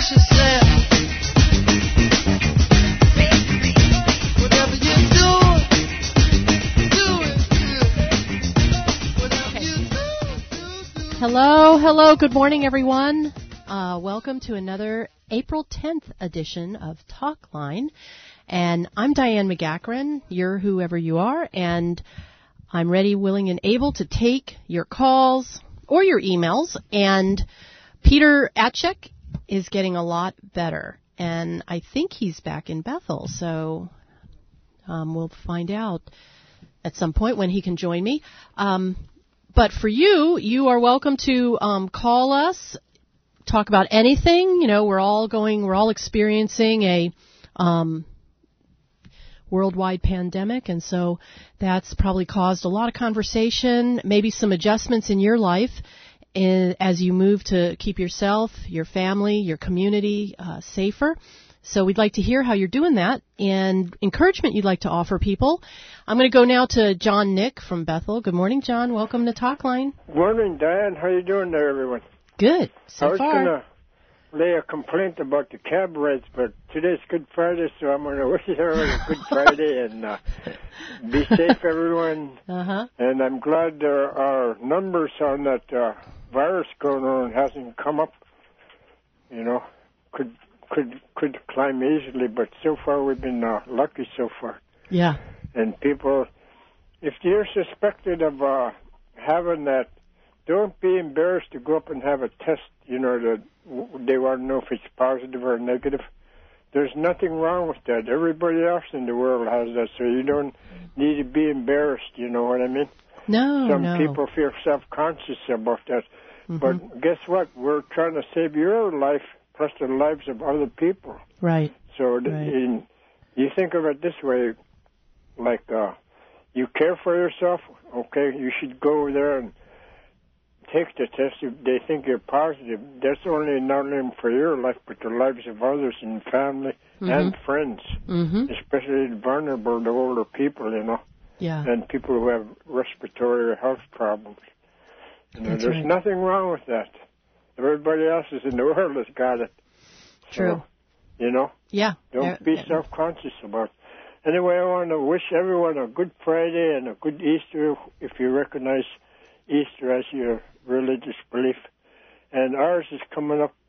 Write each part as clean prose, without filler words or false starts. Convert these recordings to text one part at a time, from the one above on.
she said, whatever you do it good. Whatever you do. Hello, good morning, everyone. Welcome to another April 10th edition of Talkline. And I'm Diane McGachran, you're whoever you are, and I'm ready, willing, and able to take your calls or your emails. And Peter Atchek is getting a lot better, and I think he's back in Bethel, so we'll find out at some point when he can join me. But for you are welcome to call us, talk about anything. You know, we're all experiencing a worldwide pandemic, and so that's probably caused a lot of conversation, maybe some adjustments in your life as you move to keep yourself, your family, your community safer. So we'd like to hear how you're doing that and encouragement you'd like to offer people. I'm going to go now to John Nick from Bethel. Good morning, John. Welcome to Talkline. Morning, Diane. How you doing there, everyone? Good. I was going to lay a complaint about the cab rides, but today's Good Friday, so I'm going to wish everyone a Good Friday and be safe, everyone. And I'm glad there are numbers on that virus going on hasn't come up. You know, could climb easily, but so far we've been lucky so far. Yeah. And people, if you're suspected of having that, don't be embarrassed to go up and have a test, you know, that they want to know if it's positive or negative. There's nothing wrong with that. Everybody else in the world has that, so you don't need to be embarrassed, you know what I mean? Some people feel self-conscious about that. But guess what? We're trying to save your life plus the lives of other people. Right. So you think of it this way, like you care for yourself, okay, you should go there and take the test if they think you're positive. That's only not only for your life, but the lives of others and family and friends, especially the vulnerable, the older people, you know, and people who have respiratory or health problems. You know, there's nothing wrong with that. Everybody else in the world has got it. True. So, you know? Yeah. Don't be self-conscious about it. Anyway, I want to wish everyone a good Friday and a good Easter if you recognize Easter as your religious belief. And ours is coming up,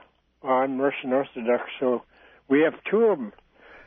I'm Russian Orthodox, so we have two of them.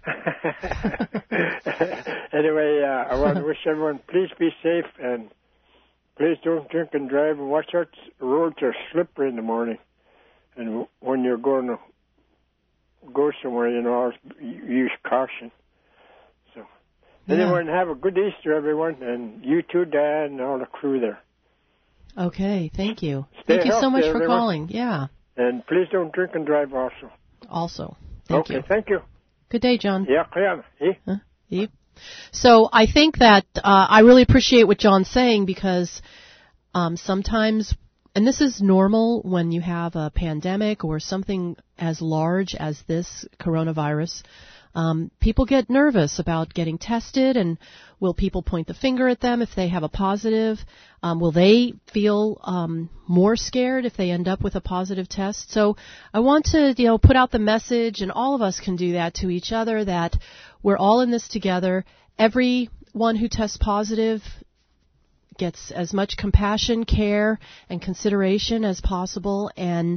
Anyway, I want to wish everyone, please be safe and please don't drink and drive, and watch out, roads are slippery in the morning. And when you're going to go somewhere, you know, use caution. So, anyway, have a good Easter, everyone, and you too, Diane, and all the crew there. Okay, thank you. Stay thank you so much for everyone. calling. Yeah. And please don't drink and drive also. Thank you. Okay, thank you. Good day, John. Yeah. So I think that I really appreciate what John's saying because sometimes, and this is normal when you have a pandemic or something as large as this coronavirus, people get nervous about getting tested, and will people point the finger at them if they have a positive? Will they feel more scared if they end up with a positive test? So I want to, put out the message, and all of us can do that to each other, that we're all in this together. Everyone who tests positive gets as much compassion, care, and consideration as possible. And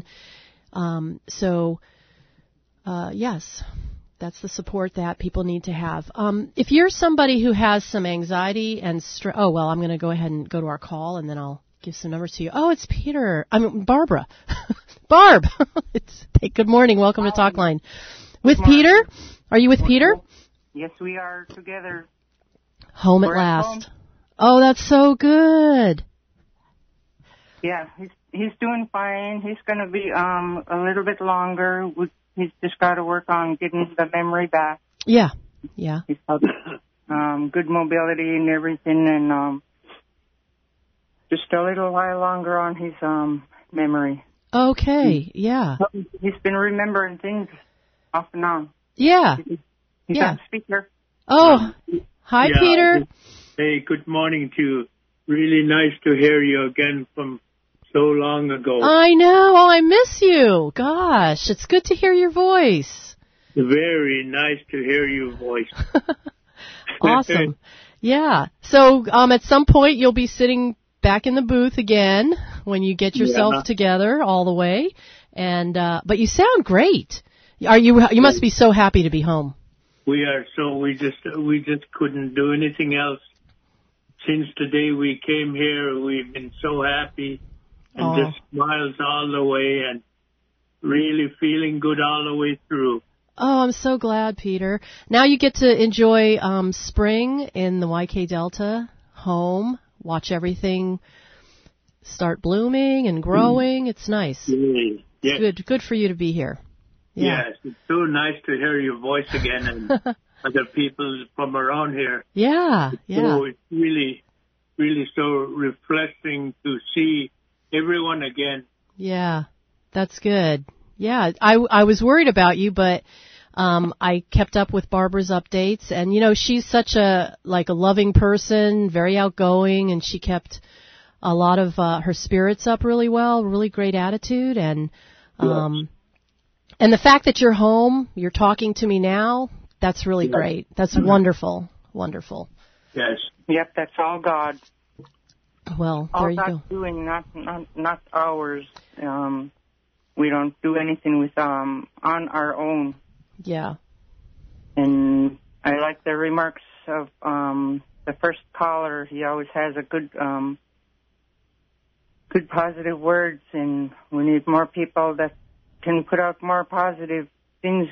yes, that's the support that people need to have. If you're somebody who has some anxiety and I'm going to go ahead and go to our call, and then I'll give some numbers to you. Oh, it's Barbara. Barb. Good morning. Welcome to Talkline. With Peter? Are you with Peter? Yes, we are together. Home at last. Oh, that's so good. Yeah, he's doing fine. He's going to be a little bit longer. He's just got to work on getting the memory back. Yeah. He's got good mobility and everything, and just a little while longer on his memory. Okay, yeah. He's been remembering things off and on. Yeah. He's on speaker. Oh, hi, Peter. Hey, good morning to you. Really nice to hear you again from so long ago. I know. Oh, I miss you. Gosh, it's good to hear your voice. Very nice to hear your voice. Awesome. Yeah. So at some point you'll be sitting back in the booth again when you get yourself together all the way. And but you sound great. You must be so happy to be home. We are. So we just couldn't do anything else. Since the day we came here, we've been so happy and just smiles all the way and really feeling good all the way through. Oh, I'm so glad, Peter. Now you get to enjoy spring in the YK Delta home, watch everything start blooming and growing. It's nice. Yes. Good for you to be here. Yeah. Yes, it's so nice to hear your voice again and other people from around here. Yeah. So it's really, really so refreshing to see everyone again. Yeah, that's good. Yeah, I was worried about you, but I kept up with Barbara's updates, and she's such a loving person, very outgoing, and she kept a lot of her spirits up really well, really great attitude, and the fact that you're home, you're talking to me now, that's really great. That's wonderful. Wonderful. Yes. Yep, that's all God. Well, all there you God's go. doing, not ours. We don't do anything with on our own. Yeah. And I like the remarks of the first caller. He always has a good positive words, and we need more people that can put out more positive things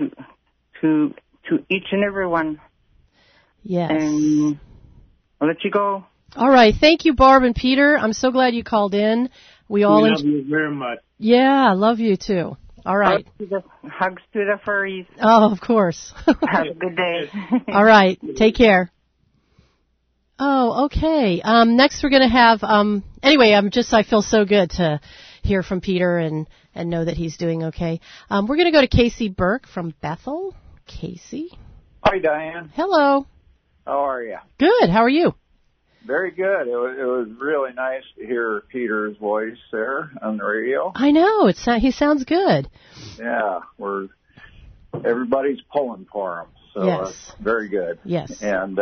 to each and every one. Yes. And I'll let you go. All right. Thank you, Barb and Peter. I'm so glad you called in. We love you very much. Yeah, love you too. All right. Hugs to the furries. Oh, of course. Have a good day. All right. Take care. Oh, okay. Next we're going to have, anyway, I feel so good to hear from Peter and know that he's doing okay. We're going to go to Casey Burke from Bethel. Casey. Hi, Diane. Hello. How are you? Good. How are you? Very good. It was really nice to hear Peter's voice there on the radio. I know. He sounds good. Yeah, everybody's pulling for him. So yes. Very good. Yes. And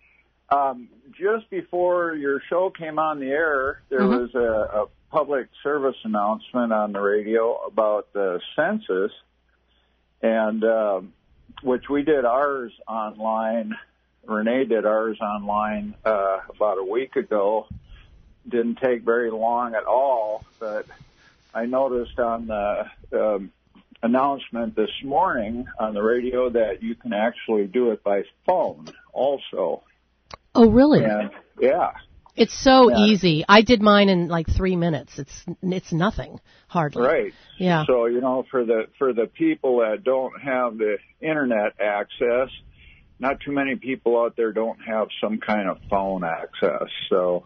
just before your show came on the air, there was a public service announcement on the radio about the census, and which we did ours online. Renee did ours online about a week ago. Didn't take very long at all, but I noticed on the announcement this morning on the radio that you can actually do it by phone also. Oh, really? And, yeah. It's so easy. I did mine in 3 minutes. It's nothing, hardly. Right. Yeah. So, for the people that don't have the internet access, not too many people out there don't have some kind of phone access. So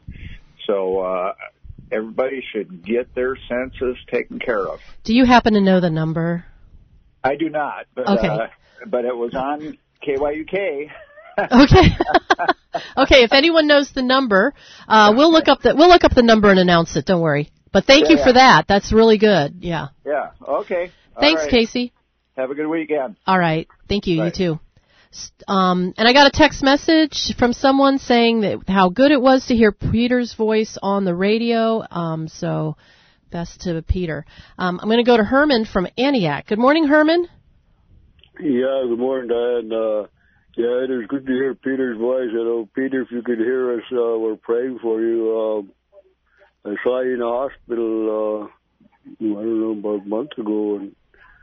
everybody should get their census taken care of. Do you happen to know the number? I do not, but okay. But it was on KYUK. Okay. Okay, if anyone knows the number, we'll look up the number and announce it, don't worry. But thank you for that. That's really good. Yeah. Yeah. Okay. Thanks, all right. Casey. Have a good weekend. All right. Thank you. Bye. You too. And I got a text message from someone saying that how good it was to hear Peter's voice on the radio. So best to Peter. I'm going to go to Herman from Antioch. Good morning, Herman. Yeah, good morning, Diane. Yeah, it is good to hear Peter's voice. Peter, if you could hear us, we're praying for you. I saw you in the hospital, I don't know, about a month ago, and,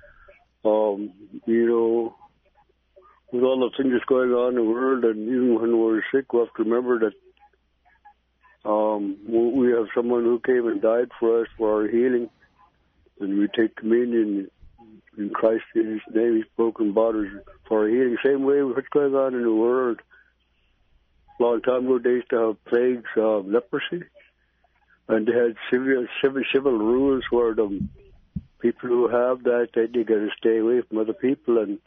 with all the things that's going on in the world, and even when we're sick, we have to remember that we have someone who came and died for us for our healing, and we take communion in Christ Jesus' name. He's broken bodies for our healing. Same way with what's going on in the world. A long time ago, they used to have plagues of leprosy, and they had civil rules where the people who have that, they got to stay away from other people, and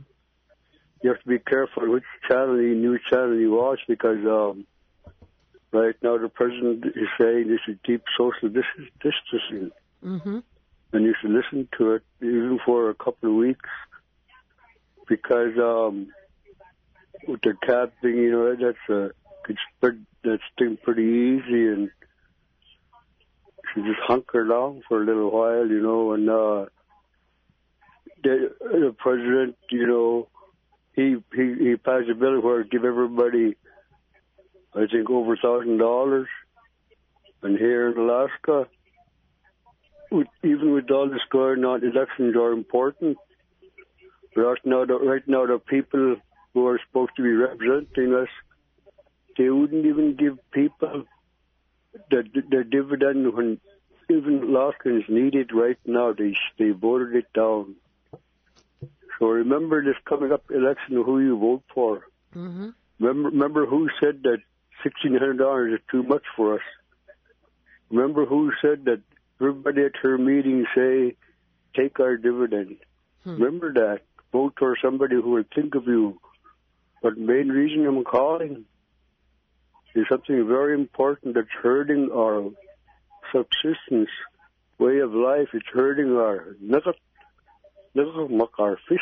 you have to be careful which news channel you watch, because right now the president is saying they should keep social distancing. Mm-hmm. And you should listen to it even for a couple of weeks, because with the cat thing, you know, could spread that thing pretty easy, and you should just hunker down for a little while, you know. And the president, you know, he passed a bill where it give everybody, I think, over $1,000, and here in Alaska, even with all this going on, elections are important. But right now, the people who are supposed to be representing us, they wouldn't even give people the dividend when even Alaskans need it right now. They voted it down. So remember this coming up election, who you vote for. Mm-hmm. Remember who said that $1,600 is too much for us. Remember who said that everybody at her meeting say, take our dividend. Remember that. Vote for somebody who will think of you. But the main reason I'm calling is something very important that's hurting our subsistence way of life. It's hurting our our fish.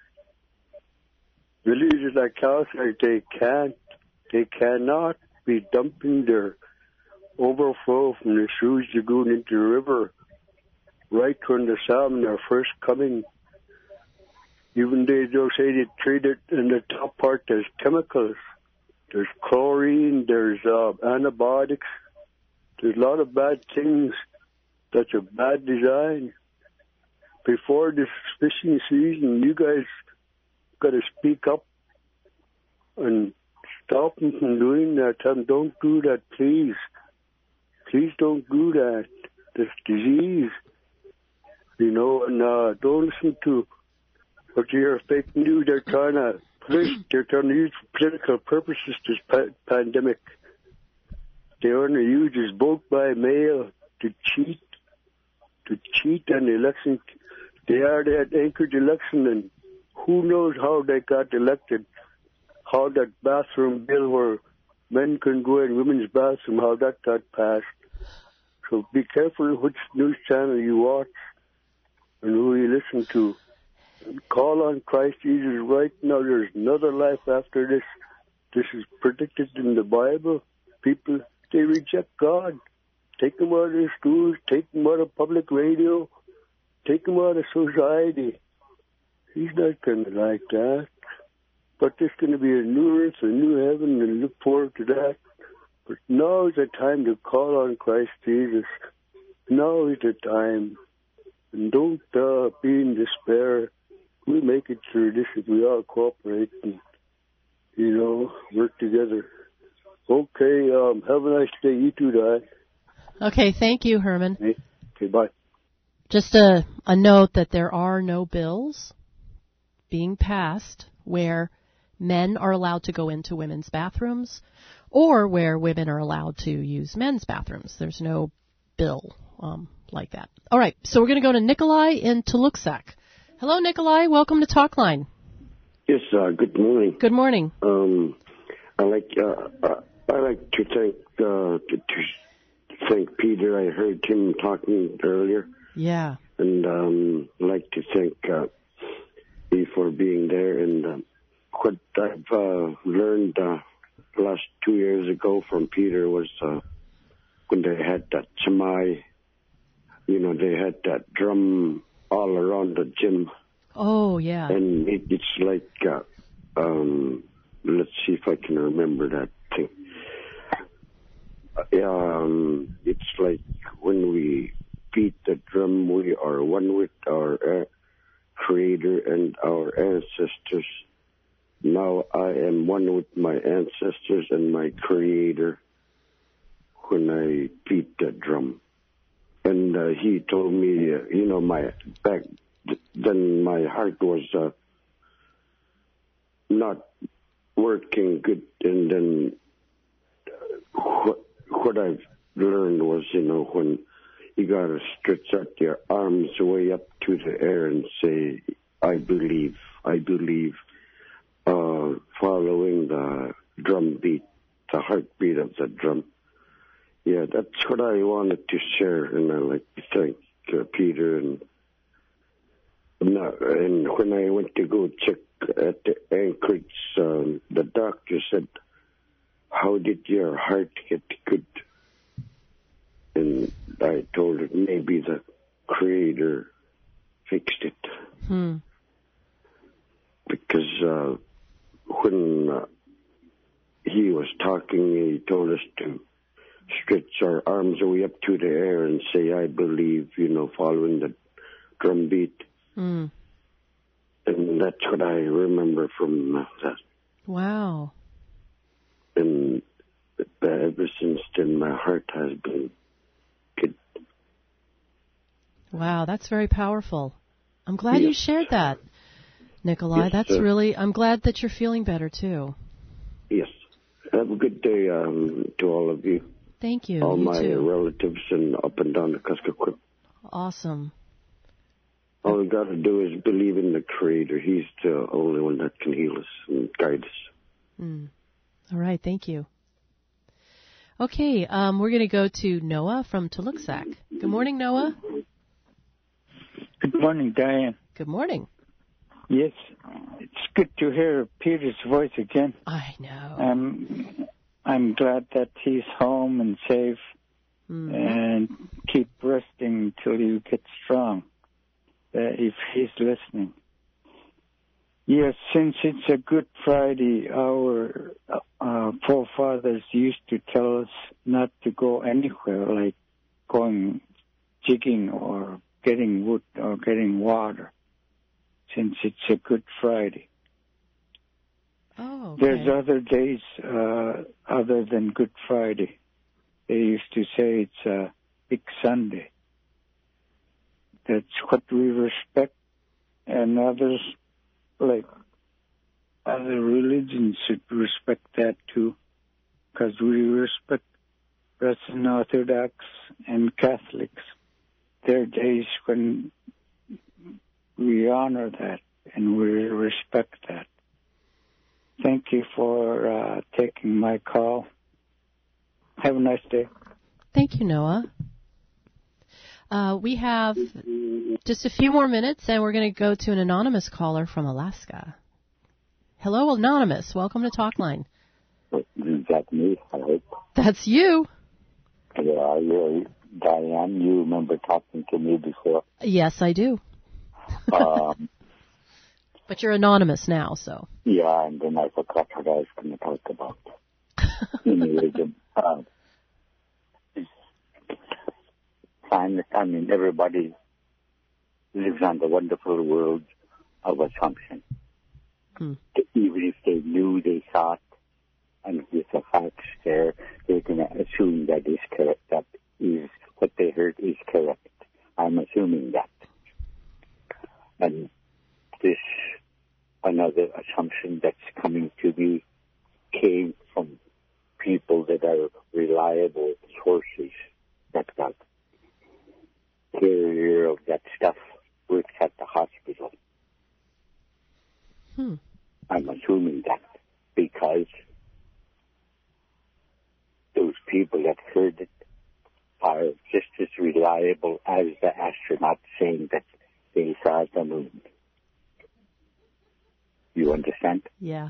Villages like Calgary, they cannot be dumping their overflow from the Suez Lagoon into the river right when the salmon are first coming. Even they'll say they treat it in the top part, there's chemicals. There's chlorine, there's antibiotics. There's a lot of bad things. That's a bad design. Before this fishing season, you guys got to speak up and stop them from doing that. Tell them, don't do that, please. Please don't do that. This disease, you know, and don't listen to what you hear, fake news. They're trying to use for political purposes this pandemic. They want to use this vote by mail to cheat on the election. They had anchored election, and who knows how they got elected, how that bathroom bill where men can go in women's bathroom, how that got passed. So be careful which news channel you watch and who you listen to. Call on Christ Jesus right now. There's another life after this. This is predicted in the Bible. People, they reject God. Take them out of the schools, take them out of public radio, take them out of society. He's not going to like that. But there's going to be a new earth, a new heaven, and look forward to that. But now is the time to call on Christ Jesus. Now is the time. And don't be in despair. We make it through this if we all cooperate and, you know, work together. Okay, have a nice day. You too, Dad. Okay, thank you, Herman. Okay, bye. Just a note that there are no bills being passed where men are allowed to go into women's bathrooms or where women are allowed to use men's bathrooms. There's no bill like that. All right, so we're going to go to Nikolai in Tuluksak. Hello, Nikolai. Welcome to Talkline. Yes, good morning. Good morning. I like to thank Peter. I heard him talking earlier. Yeah. And I'd like to thank you for being there. And what I've learned last 2 years ago from Peter was when they had that chamai, you know, they had that drum all around the gym. Oh, yeah. And it's like, let's see if I can remember that thing. It's like when we beat the drum, we are one with our Creator and our ancestors. Now I am one with my ancestors and my Creator when I beat the drum. And he told me, you know, back then my heart was not working good. And then what I've learned was, you know, when you got to stretch out your arms way up to the air and say, I believe, following the drum beat, the heartbeat of the drum. Yeah, that's what I wanted to share, and I'd like to thank Peter. And when I went to go check at the Anchorage, the doctor said, "How did your heart get good?" And I told her maybe the Creator fixed it. Because when he was talking, he told us to stretch our arms way up to the air and say, "I believe," following the drum beat. And that's what I remember from that. Wow. And ever since then, my heart has been good. Wow, that's very powerful. I'm glad you shared that, Nikolai. Yes, That's really, I'm glad that you're feeling better, too. Yes. Have a good day to all of you. Thank you. All You my too. relatives and up and down the Kuskokwim. Awesome. All we got to do is believe in the Creator. He's the only one that can heal us and guide us. All right, thank you. Okay, we're going to go to Noah from Tuluksak. Good morning, Noah. Good morning, Diane. Good morning. Yes, it's good to hear Peter's voice again. I know. I'm glad that he's home and safe, and keep resting till you get strong, if he's listening. Yes, since it's a Good Friday, our forefathers used to tell us not to go anywhere, like going jigging or getting wood or getting water, since it's a Good Friday. Oh, okay. There's other days other than Good Friday. They used to say it's a Big Sunday. That's what we respect, and others, like other religions, should respect that too, because we respect Russian Orthodox and Catholics. There are days when we honor that and we respect that. Thank you for taking my call. Have a nice day. Thank you, Noah. We have just a few more minutes, and we're going to go to an anonymous caller from Alaska. Hello, Anonymous. Welcome to Talkline. Is that me, I hope? That's you. Yeah, Diane, you remember talking to me before? Yes, I do. But you're anonymous now, so. Yeah, and then I forgot what I was going to talk about. Anyway, everybody lives on the wonderful world of assumption. Even if they knew, they thought, and with the facts there, they're going to assume that is correct. That is what they heard is correct. I'm assuming that. And this, another assumption that's coming to me, came from people that are reliable sources that got carrier of that stuff works at the hospital. I'm assuming that because those people that heard it are just as reliable as the astronauts saying that they saw the moon. You understand? Yeah.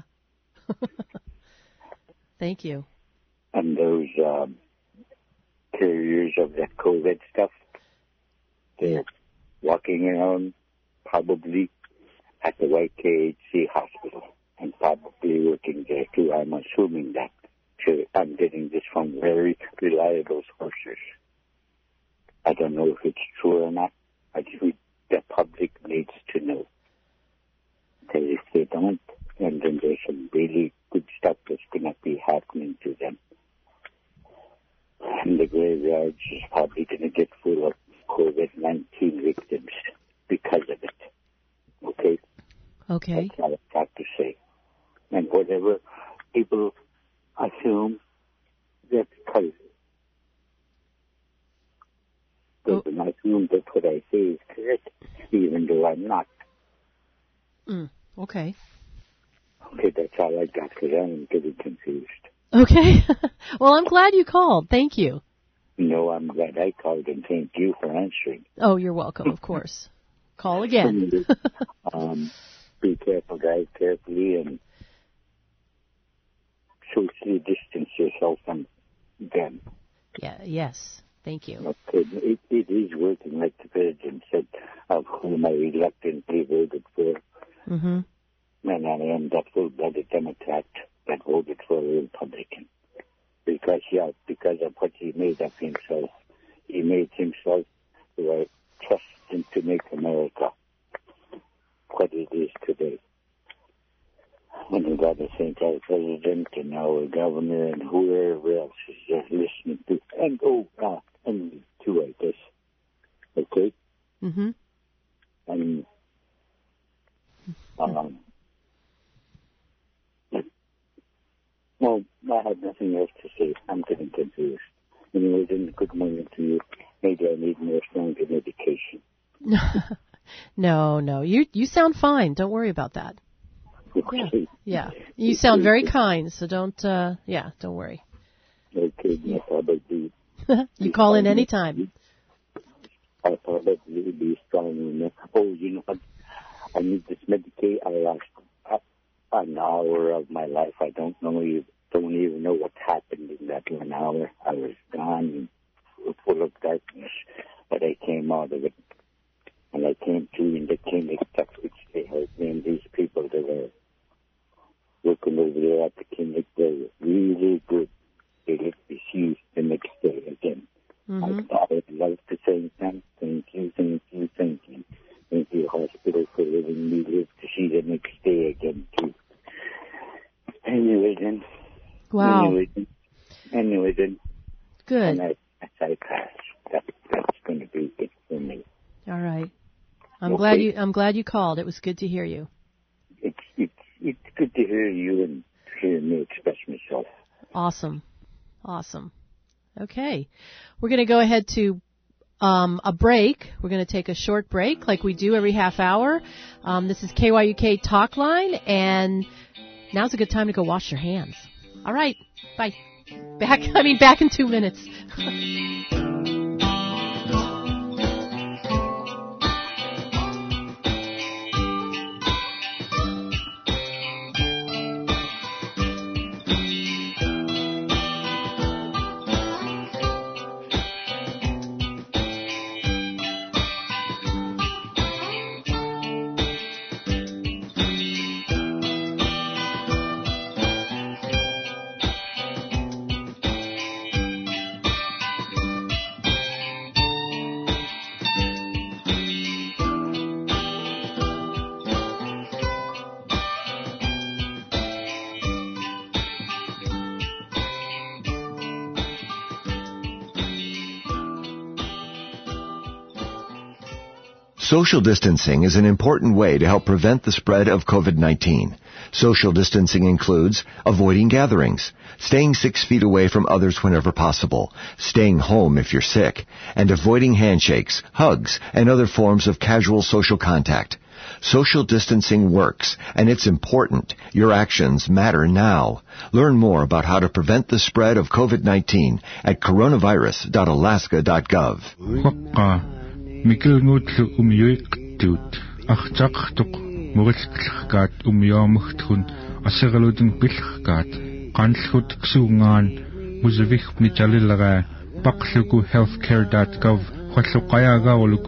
Thank you. And those carriers of that COVID stuff, they're walking around probably at the YKHC hospital and probably working there too. I'm assuming that. I'm getting this from very reliable sources. I don't know if it's true or not. I think the public needs to know. Because if they don't, then there's some really good stuff that's going to be happening to them. And the graveyards is probably going to get full of COVID-19 victims because of it. Okay? Okay. That's all I've got to say. And whatever people assume, that's because they can assume that what I say is correct, even though I'm not. Okay. Okay, that's all I got because I'm getting confused. Okay. Well, I'm glad you called. Thank you. No, I'm glad I called, and thank you for answering. Oh, you're welcome, of course. Call again. Be careful, guys, carefully, and socially distance yourself from them. Yeah. Yes. Thank you. Okay. It is working, like the president said, of whom I reluctantly voted for. Mm-hmm. And I am that full-blooded Democrat that voted for a Republican. Because of what he made of himself. He made himself trusting to make America what it is today. And we got to thank our president and our governor and whoever else is just listening to, and me too, I guess. Okay? Mm-hmm. And, well, I have nothing else to say. I'm getting confused. Anyway, then good morning to you. Maybe I need more stronger medication. No. You sound fine. Don't worry about that. Okay. Yeah. You sound very kind, so don't worry. Okay, no problem. You call in anytime. I'll probably be strong enough. Oh, you know what? I need this Medicaid. I lost an hour of my life. I don't even know what happened in that 1 hour. I was gone, full of darkness, but I came out of it. And I came to in the clinic, which they helped me, and these people that were working over there at the clinic, they were really good. They let me see the next day again. Mm-hmm. I would like to say thank you. Thank you, hospital, for letting me live to see the next day again, too. Anyway, then. Wow. Anyway, then. Good. And I pass. That's going to be it for me. All right. I'm glad you called. It was good to hear you. It's good to hear you and hear me express myself. Awesome. Okay. We're going to go ahead to a break. We're going to take a short break like we do every half hour. This is KYUK Talk Line, and now's a good time to go wash your hands. All right. Bye. Back in 2 minutes. Social distancing is an important way to help prevent the spread of COVID-19. Social distancing includes avoiding gatherings, staying 6 feet away from others whenever possible, staying home if you're sick, and avoiding handshakes, hugs, and other forms of casual social contact. Social distancing works, and it's important. Your actions matter now. Learn more about how to prevent the spread of COVID-19 at coronavirus.alaska.gov. Mikilngutlu umyuiqtuut artaqtuq murilqllerkaat umyoomugtun aseraludin pillrkaat qanllhut ksuungaan musavigmi jalilera paqluku healthcare.gov qalluqayaagaaruluku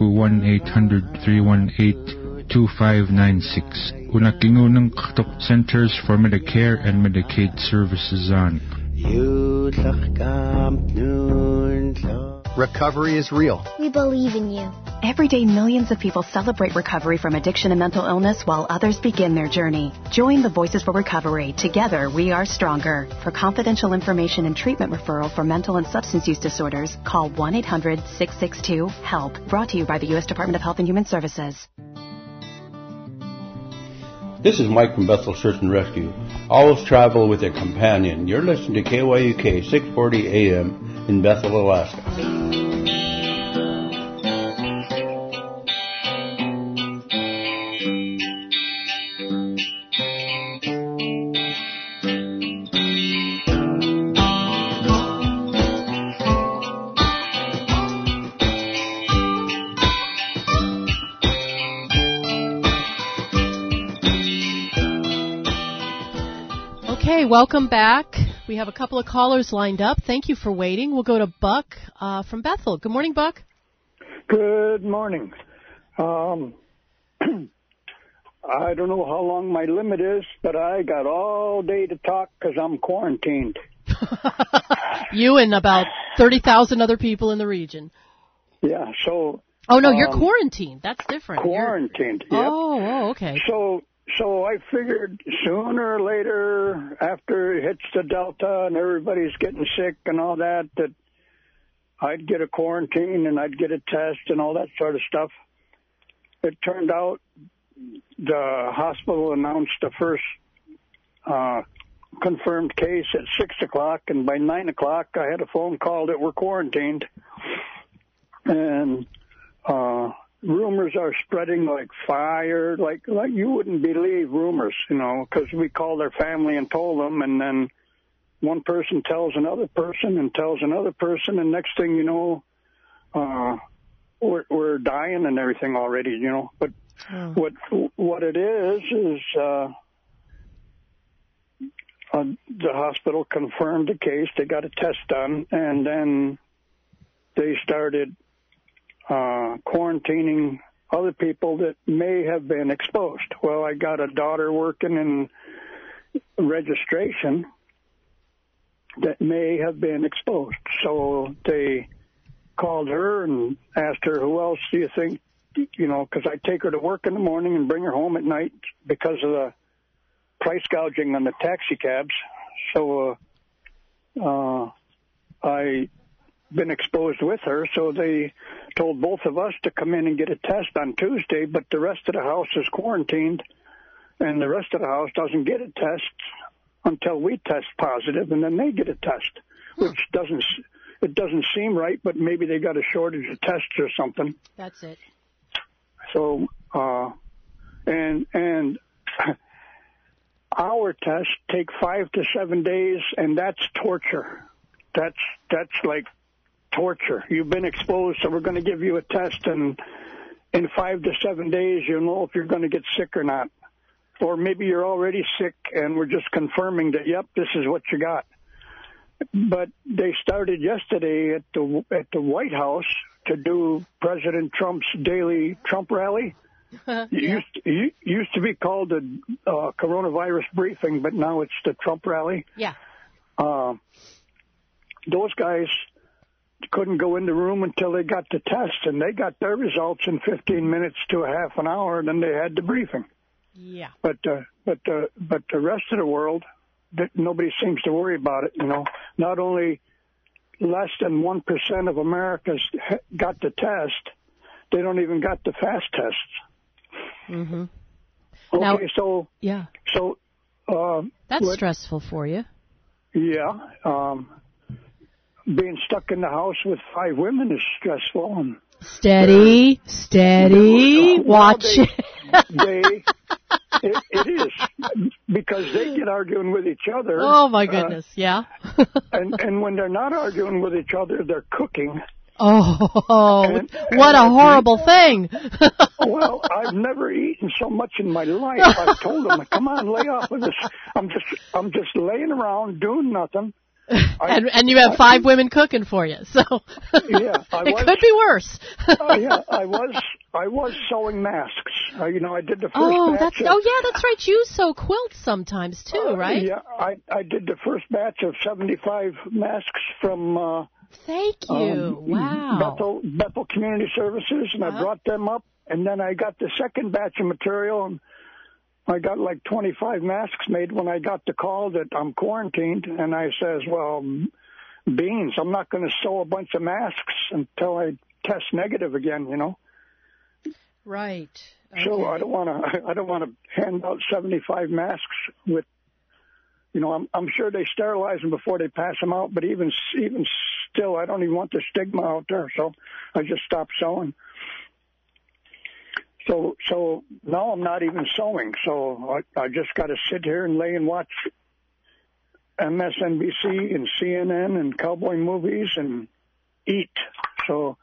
1-800-318-2596 unakingunengqtuq Centers for Medicare and Medicaid Services on Recovery is real. We believe in you. Every day, millions of people celebrate recovery from addiction and mental illness while others begin their journey. Join the Voices for Recovery. Together, we are stronger. For confidential information and treatment referral for mental and substance use disorders, call 1-800-662-HELP. Brought to you by the U.S. Department of Health and Human Services. This is Mike from Bethel Search and Rescue. Always travel with a companion. You're listening to KYUK 640 AM in Bethel, Alaska. Okay, welcome back. We have a couple of callers lined up. Thank you for waiting. We'll go to Buck from Bethel. Good morning, Buck. Good morning. I don't know how long my limit is, but I got all day to talk because I'm quarantined. You and about 30,000 other people in the region. Yeah, so... Oh, no, you're quarantined. That's different. Quarantined, Yep. Yep. Oh, okay. So I figured sooner or later, after it hits the Delta and everybody's getting sick and all that, that I'd get a quarantine and I'd get a test and all that sort of stuff. It turned out the hospital announced the first confirmed case at 6 o'clock, and by 9 o'clock I had a phone call that we're quarantined. And rumors are spreading like fire, like you wouldn't believe rumors, because we called our family and told them, and then one person tells another person and tells another person, and next thing you know, we're dying and everything already, But what it is the hospital confirmed the case. They got a test done, and then they started quarantining other people that may have been exposed. Well, I got a daughter working in registration that may have been exposed. So they called her and asked her, who else do you think, because I take her to work in the morning and bring her home at night because of the price gouging on the taxi cabs. So I been exposed with her, so they told both of us to come in and get a test on Tuesday, but the rest of the house is quarantined, and the rest of the house doesn't get a test until we test positive, and then they get a test, which doesn't seem right, but maybe they got a shortage of tests or something. That's it. So, and our tests take 5 to 7 days, and that's torture. That's like torture. You've been exposed, so we're going to give you a test, and in 5 to 7 days, you'll know if you're going to get sick or not. Or maybe you're already sick, and we're just confirming that, yep, this is what you got. But they started yesterday at the White House to do President Trump's daily Trump rally. It used to be called the coronavirus briefing, but now it's the Trump rally. Yeah. Those guys couldn't go in the room until they got the test, and they got their results in 15 minutes to a half an hour, and then they had the briefing. Yeah. But the rest of the world, nobody seems to worry about it. Not only less than 1% of Americans got the test, they don't even got the fast tests. Mm-hmm. Okay, now, so yeah. So that's stressful for you. Yeah. Being stuck in the house with 5 women is stressful. And steady. Watch it is, because they get arguing with each other. Oh, my goodness, yeah. and when they're not arguing with each other, they're cooking. Oh, what a horrible thing. Well, I've never eaten so much in my life. I've told them, come on, lay off of this. I'm just laying around doing nothing. And you have 5 women cooking for you, so yeah, it could be worse. Yeah, I was sewing masks. I did the first batch. That's right. You sew quilts sometimes too, right? Yeah, I did the first batch of 75 masks from. Thank you. Wow. Bethel Community Services, and I brought them up, and then I got the second batch of material, and I got like 25 masks made when I got the call that I'm quarantined, and I says, well, beans, I'm not going to sew a bunch of masks until I test negative again, Right. Okay. So I don't want to hand out 75 masks with, I'm sure they sterilize them before they pass them out, but even still, I don't even want the stigma out there, so I just stopped sewing. So now I'm not even sewing, so I just got to sit here and lay and watch MSNBC and CNN and cowboy movies and eat. So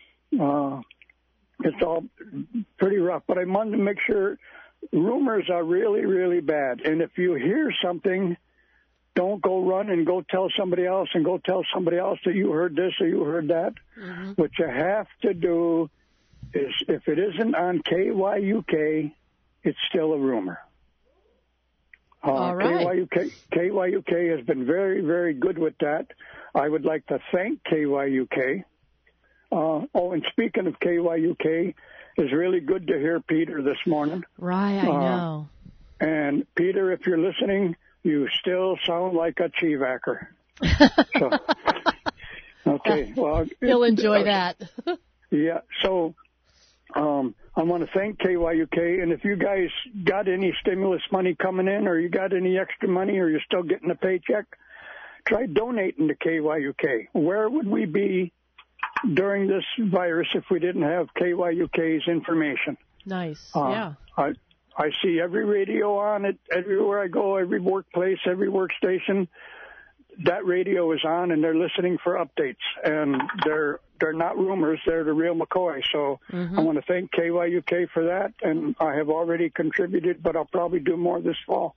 it's all pretty rough. But I wanted to make sure rumors are really, really bad. And if you hear something Don't go run and go tell somebody else and go tell somebody else that you heard this or you heard that. Mm-hmm. What you have to do is, if it isn't on KYUK, it's still a rumor. All right. KYUK has been very, very good with that. I would like to thank KYUK. And speaking of KYUK, it's really good to hear Peter this morning. Right, I know. And Peter, if you're listening, you still sound like a Chivacker. So, okay, well, you'll enjoy that. Yeah. So, I want to thank KYUK, and if you guys got any stimulus money coming in, or you got any extra money, or you're still getting a paycheck, try donating to KYUK. Where would we be during this virus if we didn't have KYUK's information? Nice. Yeah. I see every radio on it, everywhere I go, every workplace, every workstation. That radio is on, and they're listening for updates. And they're not rumors; they're the real McCoy. So I want to thank KYUK for that. And I have already contributed, but I'll probably do more this fall.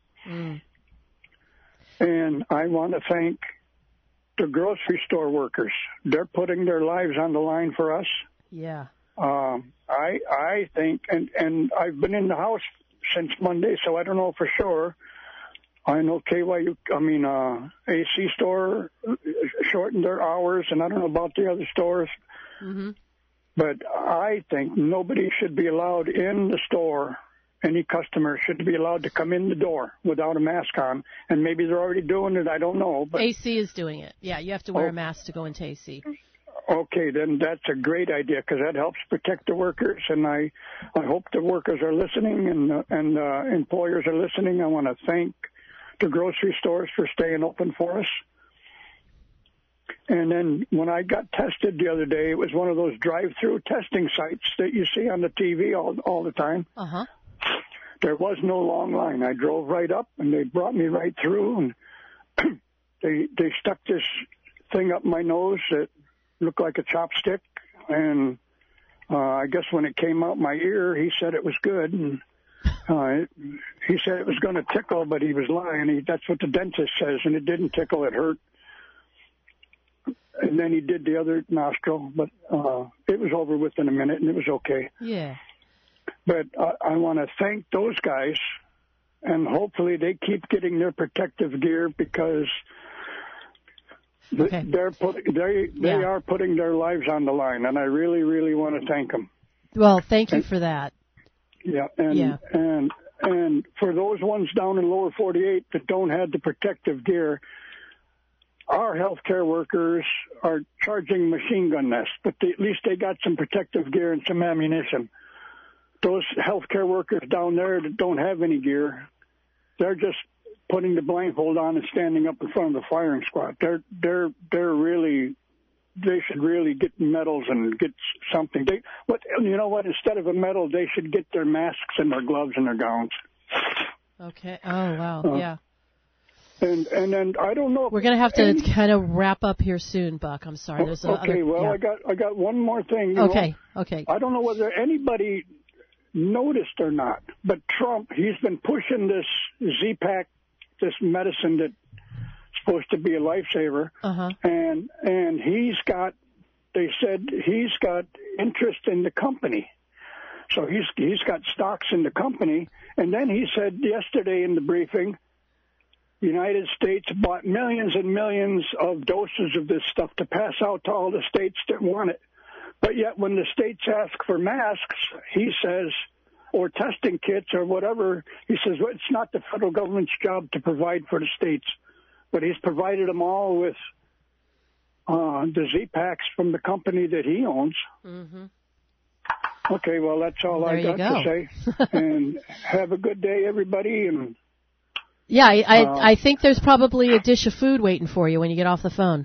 And I want to thank the grocery store workers. They're putting their lives on the line for us. Yeah. I think, and I've been in the house since Monday, so I don't know for sure. I know AC store shortened their hours, and I don't know about the other stores. Mm-hmm. But I think nobody should be allowed in the store. Any customer should be allowed to come in the door without a mask on. And maybe they're already doing it, I don't know. But AC is doing it. Yeah, you have to wear a mask to go into AC. Okay, then that's a great idea, because that helps protect the workers, and I hope the workers are listening and employers are listening. I want to thank the grocery stores for staying open for us. And then when I got tested the other day, it was one of those drive-through testing sites that you see on the TV all the time. Uh-huh. There was no long line. I drove right up, and they brought me right through, and they stuck this thing up my nose that looked like a chopstick, and I guess when it came out my ear, he said it was good, and he said it was going to tickle, but he was lying. That's what the dentist says, and it didn't tickle, it hurt. And then he did the other nostril, but it was over within a minute, and it was okay. Yeah. But I want to thank those guys, and hopefully they keep getting their protective gear, because okay. they are putting their lives on the line, and I really, really want to thank them. Well, thank you for that. Yeah, and for those ones down in lower 48 that don't have the protective gear, our healthcare workers are charging machine gun nests, but at least they got some protective gear and some ammunition. Those healthcare workers down there that don't have any gear, they're just putting the blindfold on and standing up in front of the firing squad. They're really, they should really get medals and get something. You know what? Instead of a medal, they should get their masks and their gloves and their gowns. Okay. Oh wow. Yeah. And then I don't know. We're going to have to kind of wrap up here soon, Buck. I'm sorry. There's I got one more thing. Okay. I don't know whether anybody noticed or not, but Trump, he's been pushing this Z-Pak, this medicine that's supposed to be a lifesaver, and they said he's got interest in the company. So he's got stocks in the company, and then he said yesterday in the briefing, the United States bought millions and millions of doses of this stuff to pass out to all the states that want it. But yet when the states ask for masks, he says, or testing kits or whatever, he says, well, it's not the federal government's job to provide for the states. But he's provided them all with the Z-Paks from the company that he owns. Mm-hmm. Okay, well, that's all I got to say. And have a good day, everybody. And yeah, I think there's probably a dish of food waiting for you when you get off the phone.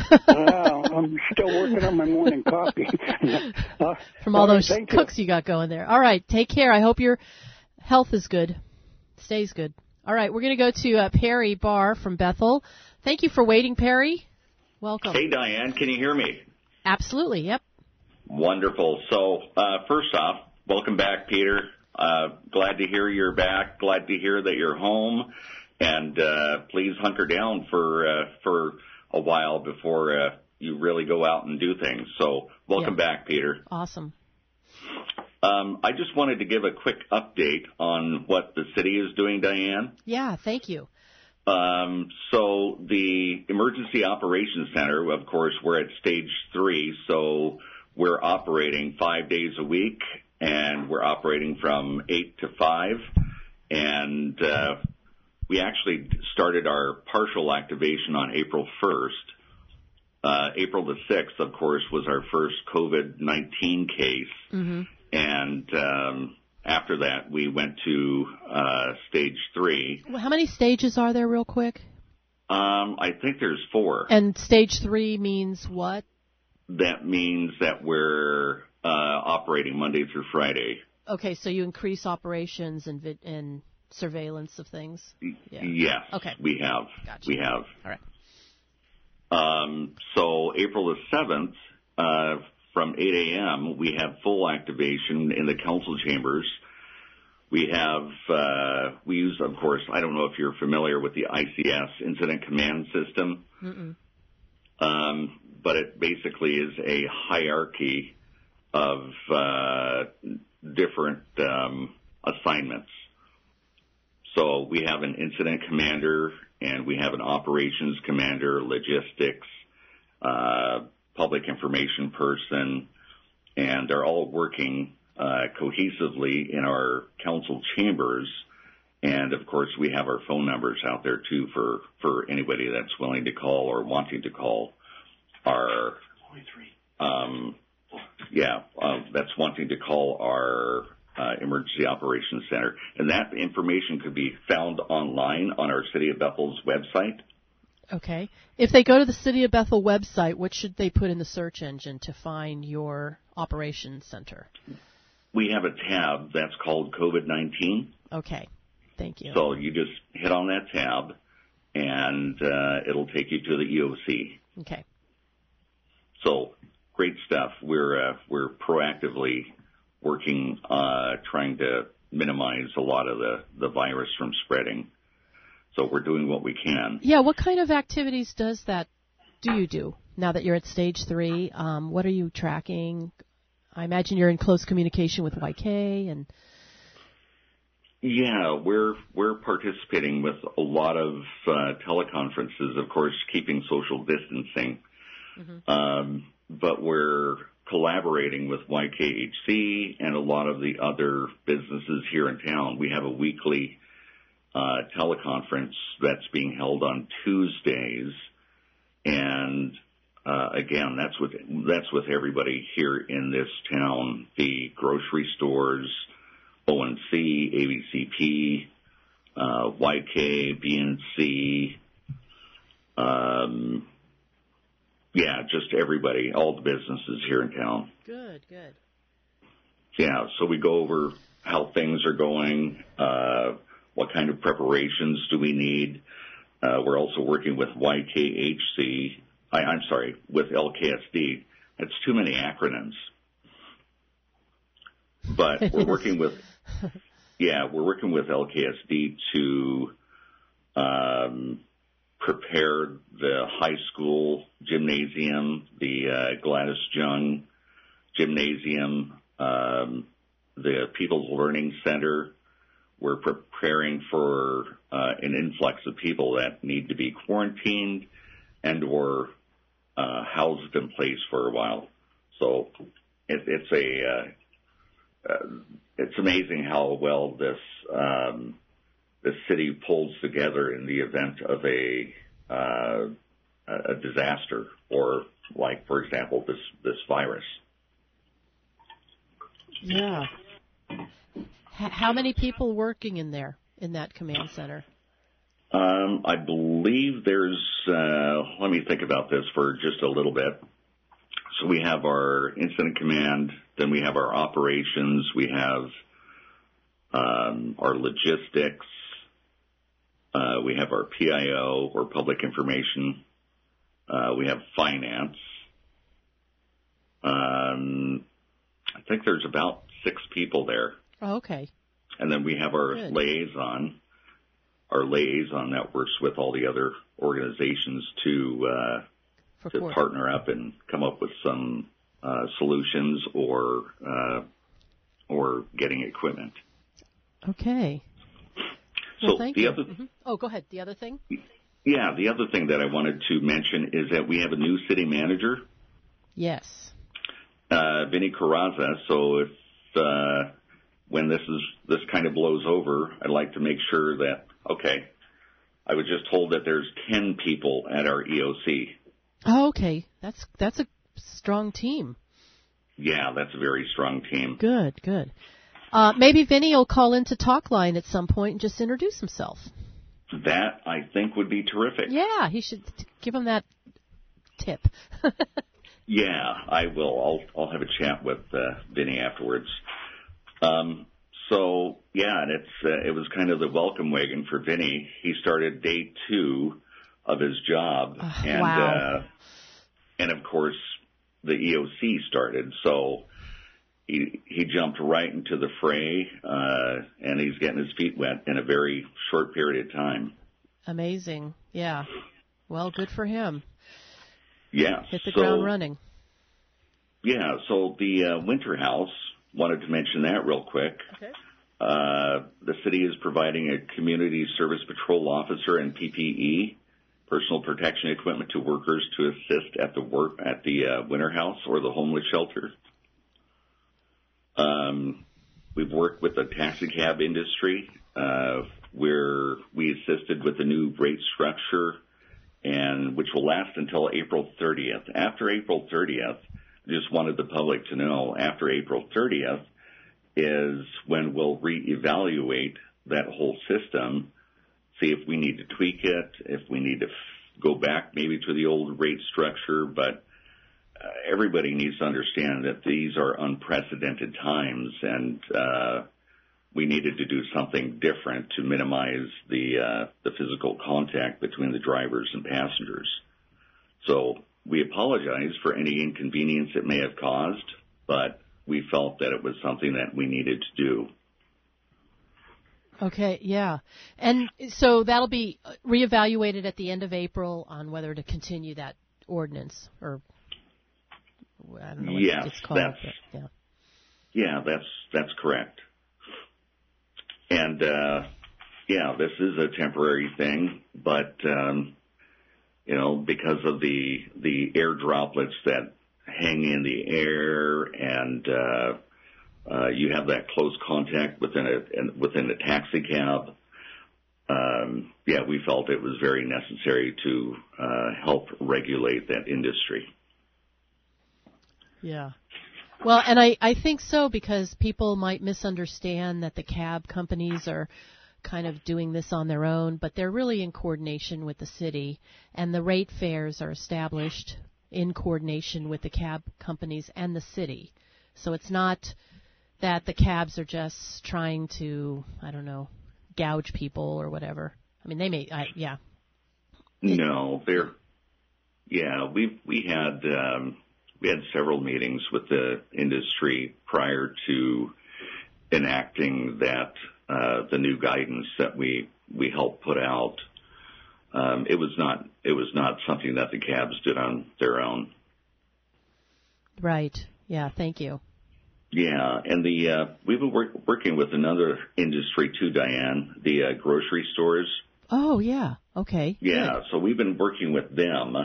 I'm still working on my morning coffee. From all those cooks you got going there. All right, take care. I hope your health is good, stays good. All right, we're going to go to Perry Barr from Bethel. Thank you for waiting, Perry. Welcome. Hey, Diane, can you hear me? Absolutely, yep. Wonderful. So, first off, welcome back, Peter. Glad to hear you're back. Glad to hear that you're home. And please hunker down for a while before you really go out and do things. So welcome back, Peter. Awesome. I just wanted to give a quick update on what the city is doing, Diane. Yeah, thank you. So the Emergency Operations Center, of course, we're at stage 3, so we're operating 5 days a week, and we're operating from 8 to 5, and we actually started our partial activation on April 1st. April the 6th, of course, was our first COVID-19 case, and after that, we went to stage 3. Well, how many stages are there, real quick? I think there's 4. And stage 3 means what? That means that we're operating Monday through Friday. Okay, so you increase operations and surveillance of things? Yeah. Yes, okay. we have. Gotcha. We have. All right. So April the 7th, from 8 a.m., we have full activation in the council chambers. We have, we use, of course, I don't know if you're familiar with the ICS, Incident Command System. But it basically is a hierarchy of different assignments. So we have an incident commander, and we have an operations commander, logistics, public information person, and they're all working cohesively in our council chambers. And, of course, we have our phone numbers out there, too, for anybody that's willing to call or wanting to call our that's wanting to call our Emergency Operations Center. And that information could be found online on our City of Bethel's website. Okay. If they go to the City of Bethel website, what should they put in the search engine to find your operations center? We have a tab that's called COVID-19. Okay. Thank you. So you just hit on that tab, and it'll take you to the EOC. Okay. So great stuff. We're proactively working, trying to minimize a lot of the virus from spreading. So we're doing what we can. Yeah, what kind of activities do you do now that you're at stage 3? What are you tracking? I imagine you're in close communication with YK and. Yeah, we're participating with a lot of teleconferences, of course, keeping social distancing. But we're collaborating with YKHC and a lot of the other businesses here in town. We have a weekly teleconference that's being held on Tuesdays, and again, that's with everybody here in this town, the grocery stores, ONC, ABCP, YK, BNC, just everybody, all the businesses here in town. Good. Yeah, so we go over how things are going, what kind of preparations do we need. We're also working with YKHC, with LKSD. That's too many acronyms. But we're working with, we're working with LKSD to prepare the high school gymnasium, the Gladys Jung gymnasium, the People's Learning Center. We're preparing for an influx of people that need to be quarantined and or housed in place for a while. So it's amazing how well this city pulls together in the event of a disaster, or like, for example, this virus. Yeah. How many people working in that command center? I believe there's, let me think about this for just a little bit. So we have our incident command, then we have our operations, we have our logistics, we have our PIO, or public information, we have finance. I think there's about 6 people there. Oh, okay. And then we have our Good. liaison. liaison that works with all the other organizations to partner up and come up with some solutions or getting equipment. Okay. So Well, thank the you. other, Oh, go ahead. The other thing? yeah, the other thing that I wanted to mention is that we have a new city manager, Yes. Vinny Carrazza. So if when this kind of blows over, I'd like to make sure that I was just told that there's 10 people at our EOC. Oh, okay. That's a strong team. Yeah, that's a very strong team. Good, good. Maybe Vinny will call into Talkline at some point and just introduce himself. That, I think, would be terrific. Yeah, he should give him that tip. Yeah, I will. I'll have a chat with Vinny afterwards. So yeah, and it was kind of the welcome wagon for Vinny. He started day 2 of his job, and wow. And of course the EOC started. So he jumped right into the fray, and he's getting his feet wet in a very short period of time. Amazing. Yeah. Well, good for him. Yeah. Hit the ground running. Yeah. So the Winter House, wanted to mention that real quick. Okay. The city is providing a community service patrol officer and PPE, personal protection equipment, to workers to assist at the Winter House or the homeless shelter. We've worked with the taxi cab industry, where we assisted with the new rate structure, and which will last until April 30th. After April 30th, I just wanted the public to know, after April 30th is when we'll reevaluate that whole system, see if we need to tweak it, if we need to go back maybe to the old rate structure, but everybody needs to understand that these are unprecedented times, and we needed to do something different to minimize the physical contact between the drivers and passengers. So we apologize for any inconvenience it may have caused, but we felt that it was something that we needed to do. Okay, yeah. And so that'll be reevaluated at the end of April on whether to continue that ordinance, or I don't know what it's called. Yeah, that's correct. And this is a temporary thing, but because of the air droplets that hang in the air, and you have that close contact within a taxi cab. We felt it was very necessary to help regulate that industry. Yeah. Well, and I think so, because people might misunderstand that the cab companies are kind of doing this on their own, but they're really in coordination with the city, and the rate fares are established in coordination with the cab companies and the city. So it's not that the cabs are just trying to, gouge people or whatever. I mean, they may, No, we had several meetings with the industry prior to enacting that, the new guidance that we helped put out. It was not something that the cabs did on their own. Right. Yeah. Thank you. Yeah, and we've been working with another industry too, Diane, the grocery stores. Oh, yeah. Okay. Yeah, good. So we've been working with them.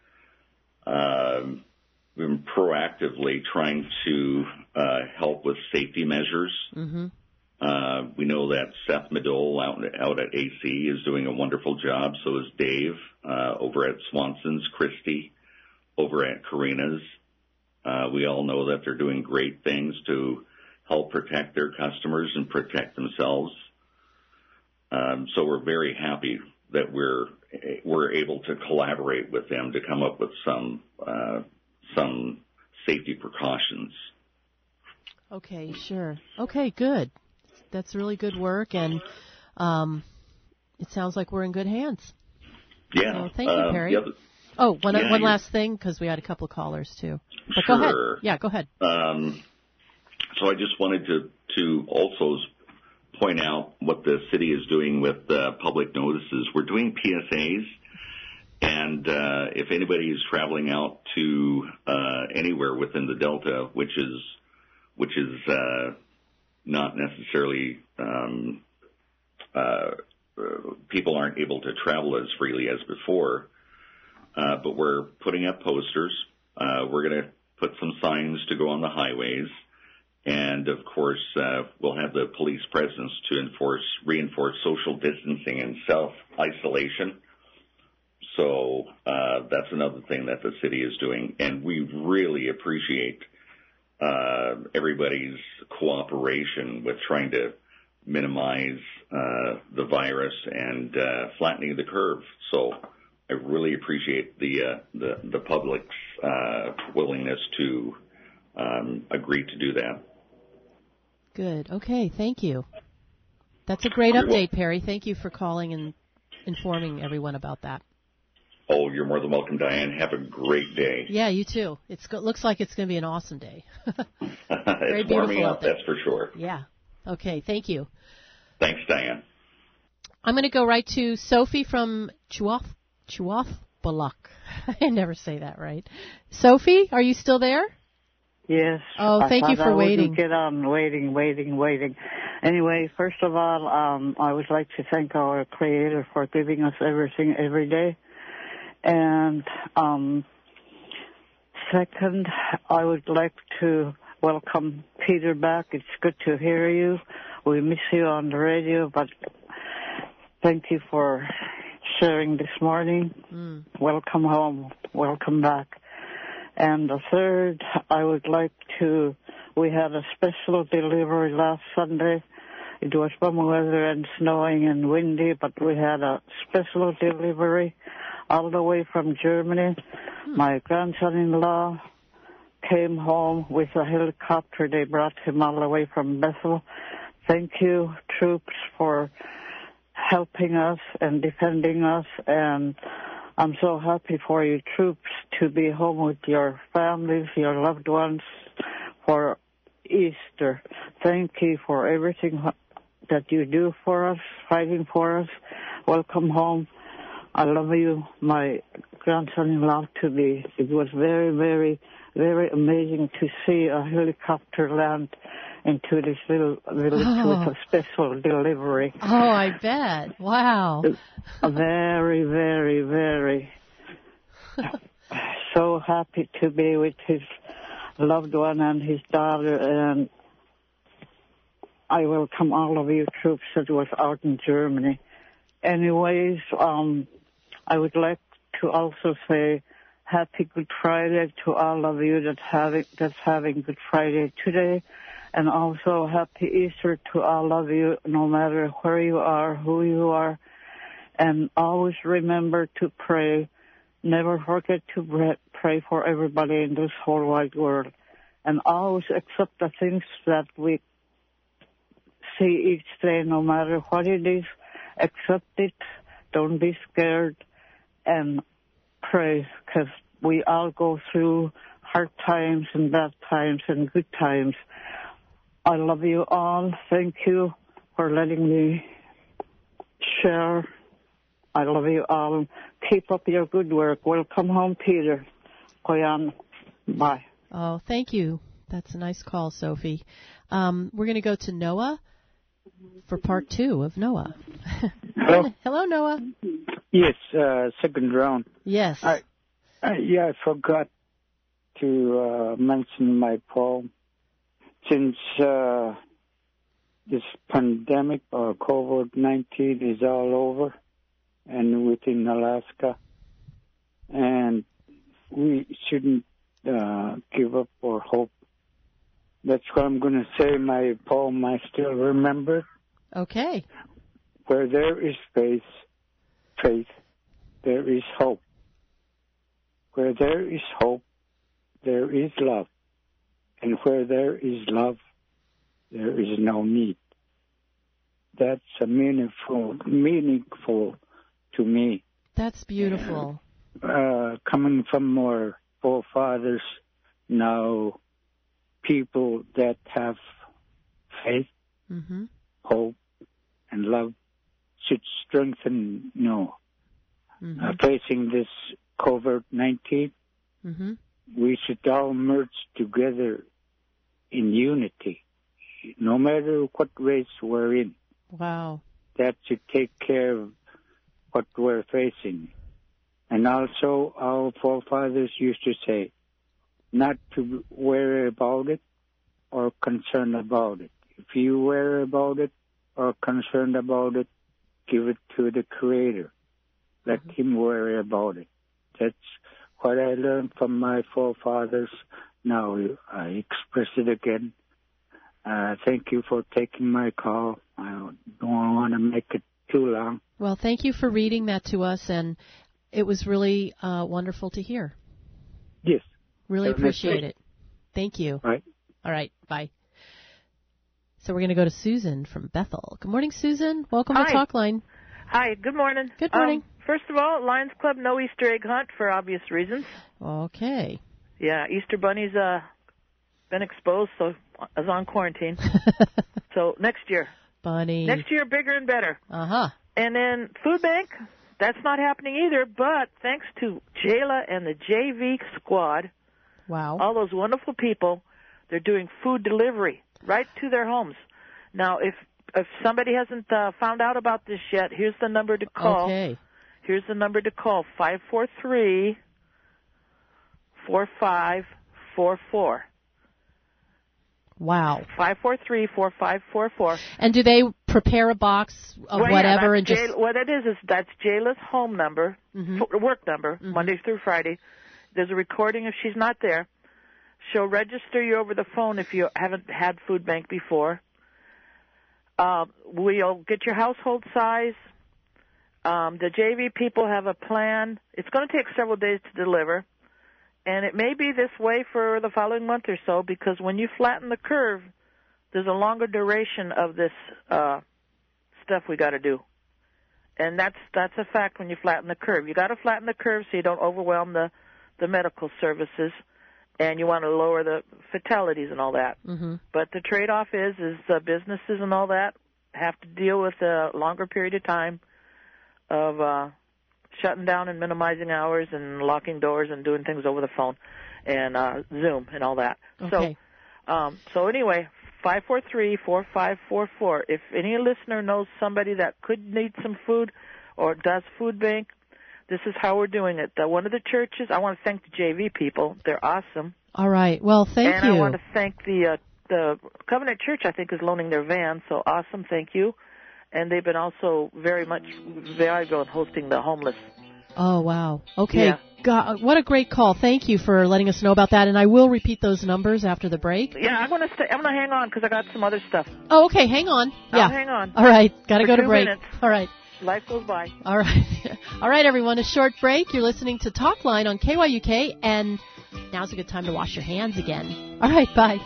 We've been proactively trying to help with safety measures. Mm-hmm. We know that Seth Medole out at AC is doing a wonderful job. So is Dave over at Swanson's, Christy over at Karina's. We all know that they're doing great things to help protect their customers and protect themselves. So we're very happy that we're able to collaborate with them to come up with some safety precautions. Okay, sure. Okay, good. That's really good work, and it sounds like we're in good hands. Yeah. So thank you, Perry. One last thing, because we had a couple of callers too. But sure. Go ahead. Yeah, go ahead. So I just wanted to also point out what the city is doing with public notices. We're doing PSAs, and if anybody is traveling out to anywhere within the Delta, which is not necessarily people aren't able to travel as freely as before, but we're putting up posters. We're going to put some signs to go on the highways. And, of course, we'll have the police presence to reinforce social distancing and self-isolation. So that's another thing that the city is doing. And we really appreciate everybody's cooperation with trying to minimize the virus and flattening the curve. So I really appreciate the public's willingness to agree to do that. Good. Okay, thank you. That's a great update, Perry. Thank you for calling and informing everyone about that. Oh, you're more than welcome, Diane. Have a great day. Yeah, you too. Looks like it's going to be an awesome day. Very it's warming up, there. that's for sure. Yeah. Okay, thank you. Thanks, Diane. I'm going to go right to Sophie from Chuathbalak. I never say that right. Sophie, are you still there? Yes. Oh, thank you for waiting. Get on waiting. Anyway, first of all, I would like to thank our Creator for giving us everything every day. And second, I would like to welcome Peter back. It's good to hear you. We miss you on the radio, but thank you for sharing this morning. Welcome home. Welcome back. And the third, I would like to, we had a special delivery last Sunday. It was bum weather and snowing and windy, but we had a special delivery all the way from Germany. My grandson-in-law came home with a helicopter. They brought him all the way from Bethel. Thank you, troops, for helping us and defending us, and I'm so happy for you troops to be home with your families, your loved ones for Easter. Thank you for everything that you do for us, fighting for us. Welcome home. I love you, my grandson-in-law, to be. It was very, very, very amazing to see a helicopter land into this little village with a special delivery. Oh, I bet. Wow. Very, very, very. So happy to be with his loved one and his daughter, and I welcome all of you troops that was out in Germany. Anyways, I would like to also say Happy Good Friday to all of you that's having Good Friday today. And also Happy Easter to all of you, no matter where you are, who you are. And always remember to pray. Never forget to pray for everybody in this whole wide world. And always accept the things that we see each day, no matter what it is. Accept it. Don't be scared. And pray, because we all go through hard times and bad times and good times. I love you all. Thank you for letting me share. I love you all. Keep up your good work. Welcome home, Peter. Koyan. Bye. Oh, thank you. That's a nice call, Sophie. We're going to go to Noah for part 2 of Noah. Hello. Hello, Noah. Yes, second round. Yes. I forgot to mention my poem. Since this pandemic or COVID-19 is all over and within Alaska, and we shouldn't give up or hope. That's what I'm going to say. My poem I still remember. Okay. Where there is faith, there is hope. Where there is hope, there is love. And where there is love, there is no need. That's a meaningful to me. That's beautiful. Coming from our forefathers, now people that have faith, hope, and love should strengthen, facing this COVID-19. Mm-hmm. We should all merge together in unity, no matter what race we're in. Wow. That should take care of what we're facing. And also, our forefathers used to say, not to worry about it or concern about it. If you worry about it or concerned about it, give it to the Creator. Let Him worry about it. That's what I learned from my forefathers. Now I express it again. Thank you for taking my call. I don't want to make it too long. Well, thank you for reading that to us, and it was really wonderful to hear. Yes. Really appreciate it. Thank you. All right. All right. Bye. So we're going to go to Susan from Bethel. Good morning, Susan. Welcome to Talkline. Hi. Good morning. Good morning. First of all, Lions Club, no Easter egg hunt for obvious reasons. Okay. Yeah, Easter Bunny's been exposed, so is on quarantine. So next year. Bunny. Next year, bigger and better. Uh-huh. And then Food Bank, that's not happening either, but thanks to Jayla and the JV squad, wow, all those wonderful people, they're doing food delivery right to their homes. Now, if somebody hasn't found out about this yet, here's the number to call. Okay. Here's the number to call, 543-4544. Wow. 543-4544. And do they prepare a box of whatever and just... What it is that's Jayla's home number, work number, Monday through Friday. There's a recording if she's not there. She'll register you over the phone if you haven't had Food Bank before. We'll get your household size. The JV people have a plan. It's going to take several days to deliver. And it may be this way for the following month or so, because when you flatten the curve, there's a longer duration of this stuff we got to do. And that's a fact when you flatten the curve. You got to flatten the curve so you don't overwhelm the medical services, and you want to lower the fatalities and all that. Mm-hmm. But the trade-off is businesses and all that have to deal with a longer period of time of shutting down and minimizing hours and locking doors and doing things over the phone and Zoom and all that. Okay. So anyway, 543-4544. If any listener knows somebody that could need some food or does Food Bank, this is how we're doing it. One of the churches, I want to thank the JV people. They're awesome. All right. Well, thank you. And I want to thank the Covenant Church, I think, is loaning their van. So awesome. Thank you. And they've been also very much valuable in hosting the homeless. Oh, wow. Okay. Yeah. God, what a great call. Thank you for letting us know about that. And I will repeat those numbers after the break. Yeah, I'm going to hang on because I got some other stuff. Oh, okay. Hang on. I'll hang on. All right. Got to go to 2 break. minutes. All right. Life goes by. All right. All right, everyone. A short break. You're listening to Talkline on KYUK, and now's a good time to wash your hands again. All right. Bye.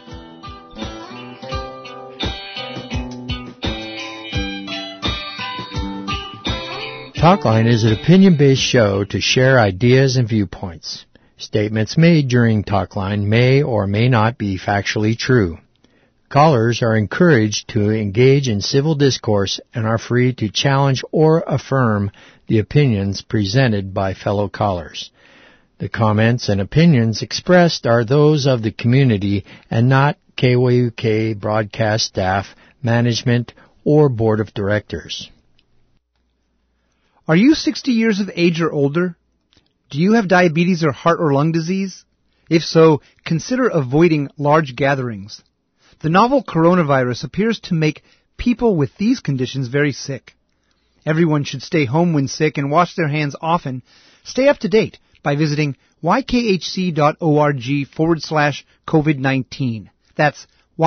Talkline is an opinion-based show to share ideas and viewpoints. Statements made during Talkline may or may not be factually true. Callers are encouraged to engage in civil discourse and are free to challenge or affirm the opinions presented by fellow callers. The comments and opinions expressed are those of the community and not KYUK broadcast staff, management, or board of directors. Are you 60 years of age or older? Do you have diabetes or heart or lung disease? If so, consider avoiding large gatherings. The novel coronavirus appears to make people with these conditions very sick. Everyone should stay home when sick and wash their hands often. Stay up to date by visiting ykhc.org/COVID-19. That's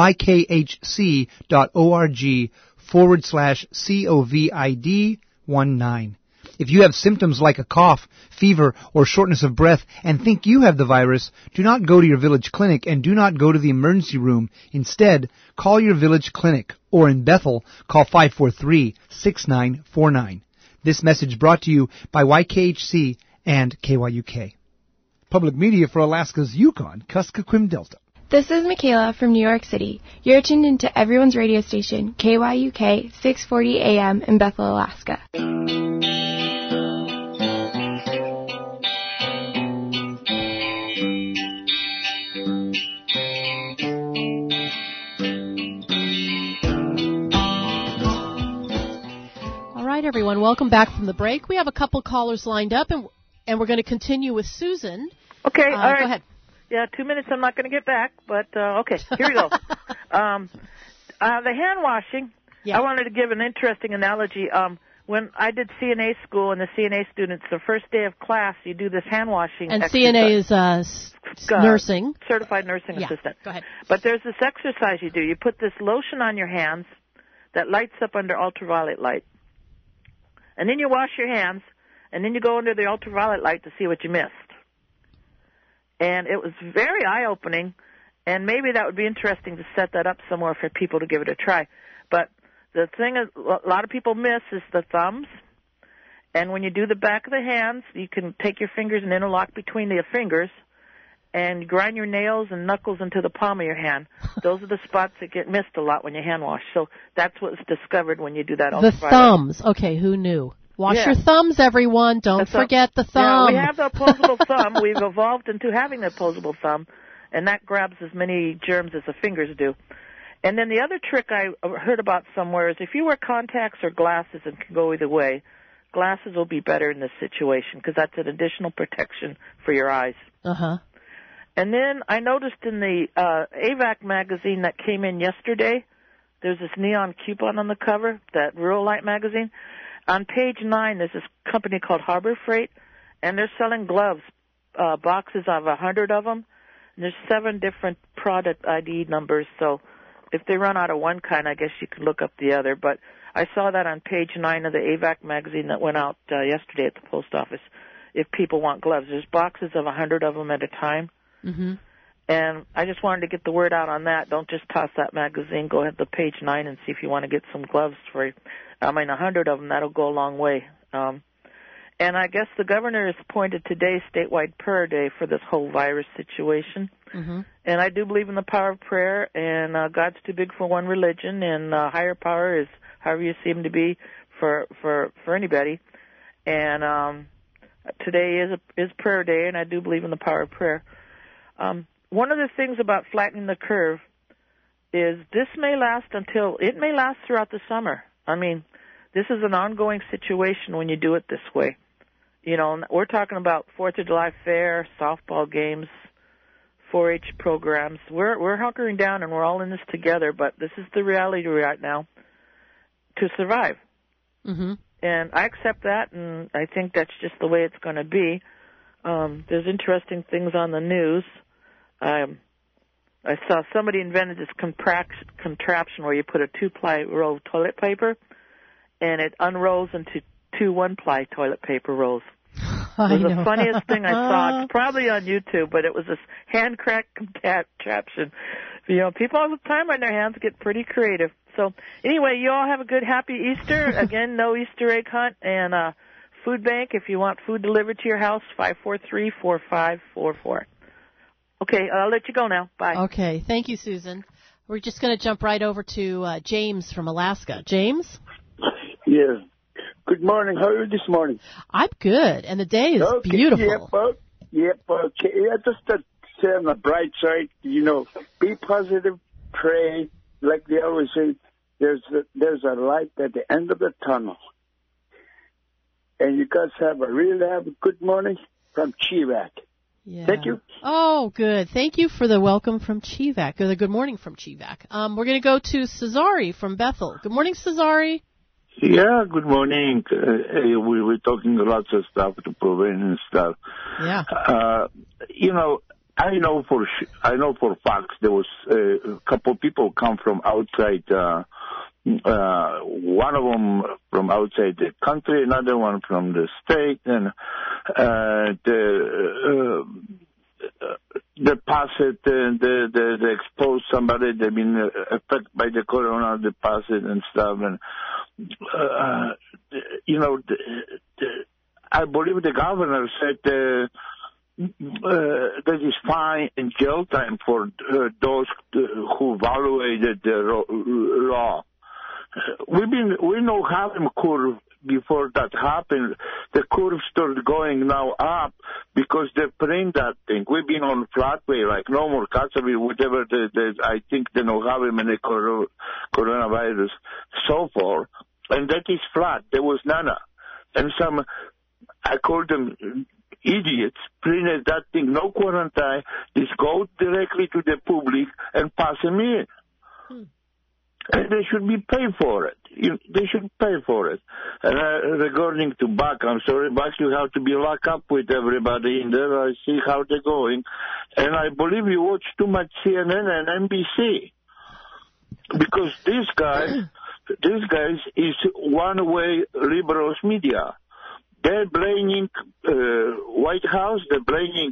ykhc.org/COVID-19. If you have symptoms like a cough, fever, or shortness of breath and think you have the virus, do not go to your village clinic and do not go to the emergency room. Instead, call your village clinic, or in Bethel, call 543-6949. This message brought to you by YKHC and KYUK. Public media for Alaska's Yukon, Kuskokwim Delta. This is Michaela from New York City. You're tuned into everyone's radio station, KYUK 640 AM in Bethel, Alaska. All right, everyone, welcome back from the break. We have a couple callers lined up, and we're going to continue with Susan. Okay, all right. Go ahead. Yeah, 2 minutes I'm not going to get back, but okay, here we go. The hand washing, I wanted to give an interesting analogy. When I did CNA school and the CNA students, the first day of class, you do this hand washing And exercise. CNA is nursing. Certified nursing assistant. Go ahead. But there's this exercise you do. You put this lotion on your hands that lights up under ultraviolet light. And then you wash your hands, and then you go under the ultraviolet light to see what you missed. And it was very eye-opening, and maybe that would be interesting to set that up somewhere for people to give it a try. But the thing is, a lot of people miss is the thumbs. And when you do the back of the hands, you can take your fingers and interlock between the fingers and grind your nails and knuckles into the palm of your hand. Those are the spots that get missed a lot when you hand wash. So that's what's discovered when you do that. The thumbs. Okay, who knew? Wash your thumbs, everyone. Don't forget the thumb. Yeah, we have the opposable thumb. We've evolved into having the opposable thumb, and that grabs as many germs as the fingers do. And then the other trick I heard about somewhere is if you wear contacts or glasses and can go either way, glasses will be better in this situation because that's an additional protection for your eyes. Uh-huh. And then I noticed in the AVAC magazine that came in yesterday, there's this neon coupon on the cover, that Rural Light magazine. On page 9, there's this company called Harbor Freight, and they're selling gloves, boxes of 100 of them. And there's 7 different product ID numbers, so if they run out of one kind, I guess you could look up the other. But I saw that on page 9 of the AVAC magazine that went out yesterday at the post office. If people want gloves, there's boxes of 100 of them at a time. Mm-hmm. And I just wanted to get the word out on that. Don't just toss that magazine. Go ahead to page 9 and see if you want to get some gloves for 100 of them. That'll go a long way. And I guess the governor has appointed today statewide prayer day for this whole virus situation. Mm-hmm. And I do believe in the power of prayer, and God's too big for one religion, and higher power is however you see him to be for anybody. And today is prayer day, and I do believe in the power of prayer. One of the things about flattening the curve is this may last throughout the summer. I mean, this is an ongoing situation when you do it this way. You know, we're talking about 4th of July fair, softball games, 4-H programs. We're hunkering down and we're all in this together, but this is the reality right now to survive. Mm-hmm. And I accept that, and I think that's just the way it's going to be. There's interesting things on the news. I saw somebody invented this contraption where you put a 2-ply roll of toilet paper, and it unrolls into 2 1-ply toilet paper rolls. It was the funniest thing I saw. It's probably on YouTube, but it was this hand-cracked contraption. You know, people all the time on their hands get pretty creative. So anyway, you all have a good, happy Easter. Again, no Easter egg hunt, and food bank, if you want food delivered to your house, 543-4544. Okay, I'll let you go now. Bye. Okay, thank you, Susan. We're just going to jump right over to James from Alaska. James? Yes. Good morning. How are you this morning? I'm good, and the day is beautiful. Yep. Okay. Yeah, just to say on the bright side, you know, be positive, pray. Like they always say, there's a light at the end of the tunnel. And you guys have a good morning from Chivac. Yeah. Thank you. Oh, good. Thank you for the welcome from Chivac, or the good morning from Chivac. We're going to go to Cesare from Bethel. Good morning, Cesare. Yeah, good morning. We were talking lots of stuff to prevent and stuff. Yeah. You know, I know for facts there was a couple people come from outside. One of them from outside the country, another one from the state, and deposit they expose somebody they've been affected by the corona deposit and stuff, and you know, I believe the governor said that is fine and jail time for those who violated the law. We know Harlem curve before that happened. The curve started going now up because they print that thing. We've been on flatway like no more Cassaville, whatever I think they know how many coronavirus so far, and that is flat. There was none. And some, I call them idiots, printed that thing, no quarantine, just go directly to the public and pass them in. And they should be paid for it. They should pay for it. And regarding to Buck, I'm sorry, Buck, you have to be locked up with everybody in there. I see how they're going. And I believe you watch too much CNN and NBC. Because these guys is one-way liberals media. They're blaming White House. They're blaming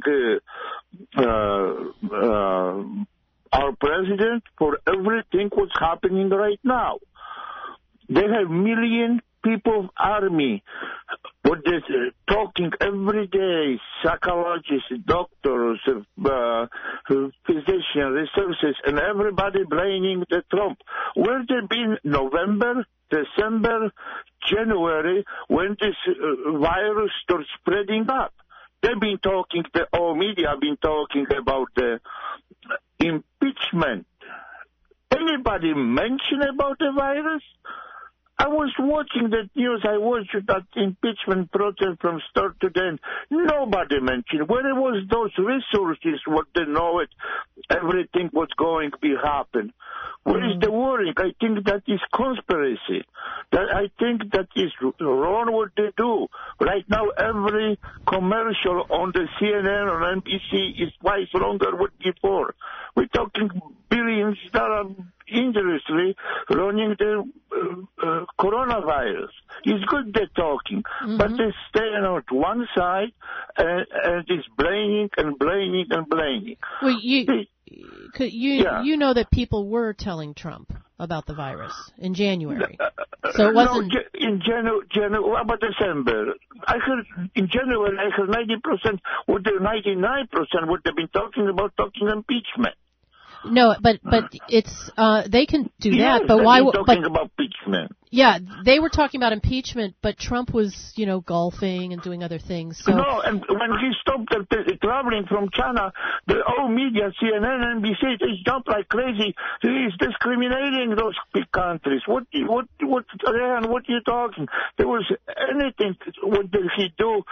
our president for everything what's happening right now. They have million people army, what they're talking every day, psychologists, doctors, physicians, resources, and everybody blaming the Trump. Where they been November, December, January, when this virus starts spreading up? They've been talking, the whole media have been talking about the impeachment. Anybody mention about the virus? I was watching the news. I watched that impeachment protest from start to end. Nobody mentioned. Where it was those resources, what they know it, everything what's going to be happen. Where is the worrying? I think that is conspiracy. I think that is wrong what they do. Right now, every commercial on the CNN or NBC is twice longer than before. We're talking billions that are ingeniously running the coronavirus. It's good they're talking, but they're staying on one side and it's blaming and blaming and blaming. Well, you know that people were telling Trump about the virus in January, so it wasn't. No, in January, what about December? I heard in January, I heard 90%, what the 99% what they've been talking about, talking impeachment. No, but it's they can do yes, that. But why? Talking about impeachment. Yeah, they were talking about impeachment, but Trump was, golfing and doing other things. So. No, and when he stopped traveling from China, the whole media, CNN, NBC, they jumped like crazy. He's discriminating those big countries. What are you talking? There was anything. What did he do?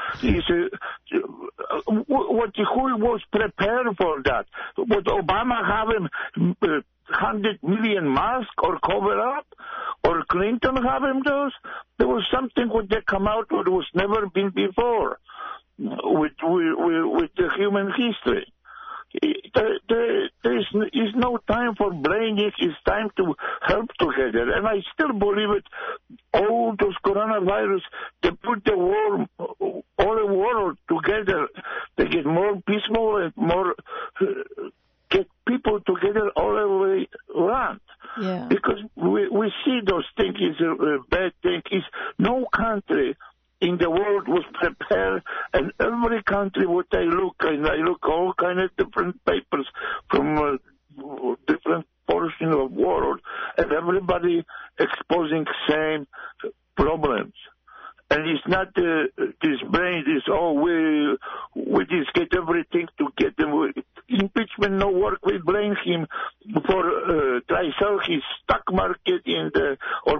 Who was prepared for that? Would Obama have him 100 million masks or cover up? Or Clinton have him those? There was something what they come out with was never been before with the human history. There is no time for blaming. It's time to help together. And I still believe it. All those coronavirus, they put the world, all the world together. They get more peaceful and more get people together all the way around. Yeah. Because we see those things is a bad thing. Is no country in the world was prepared, and every country what I look all kind of different papers from different portions of the world, and everybody exposing same problems. And it's not this brain, we just get everything to get them. Impeachment no work. We blame him for try sell his stock market in the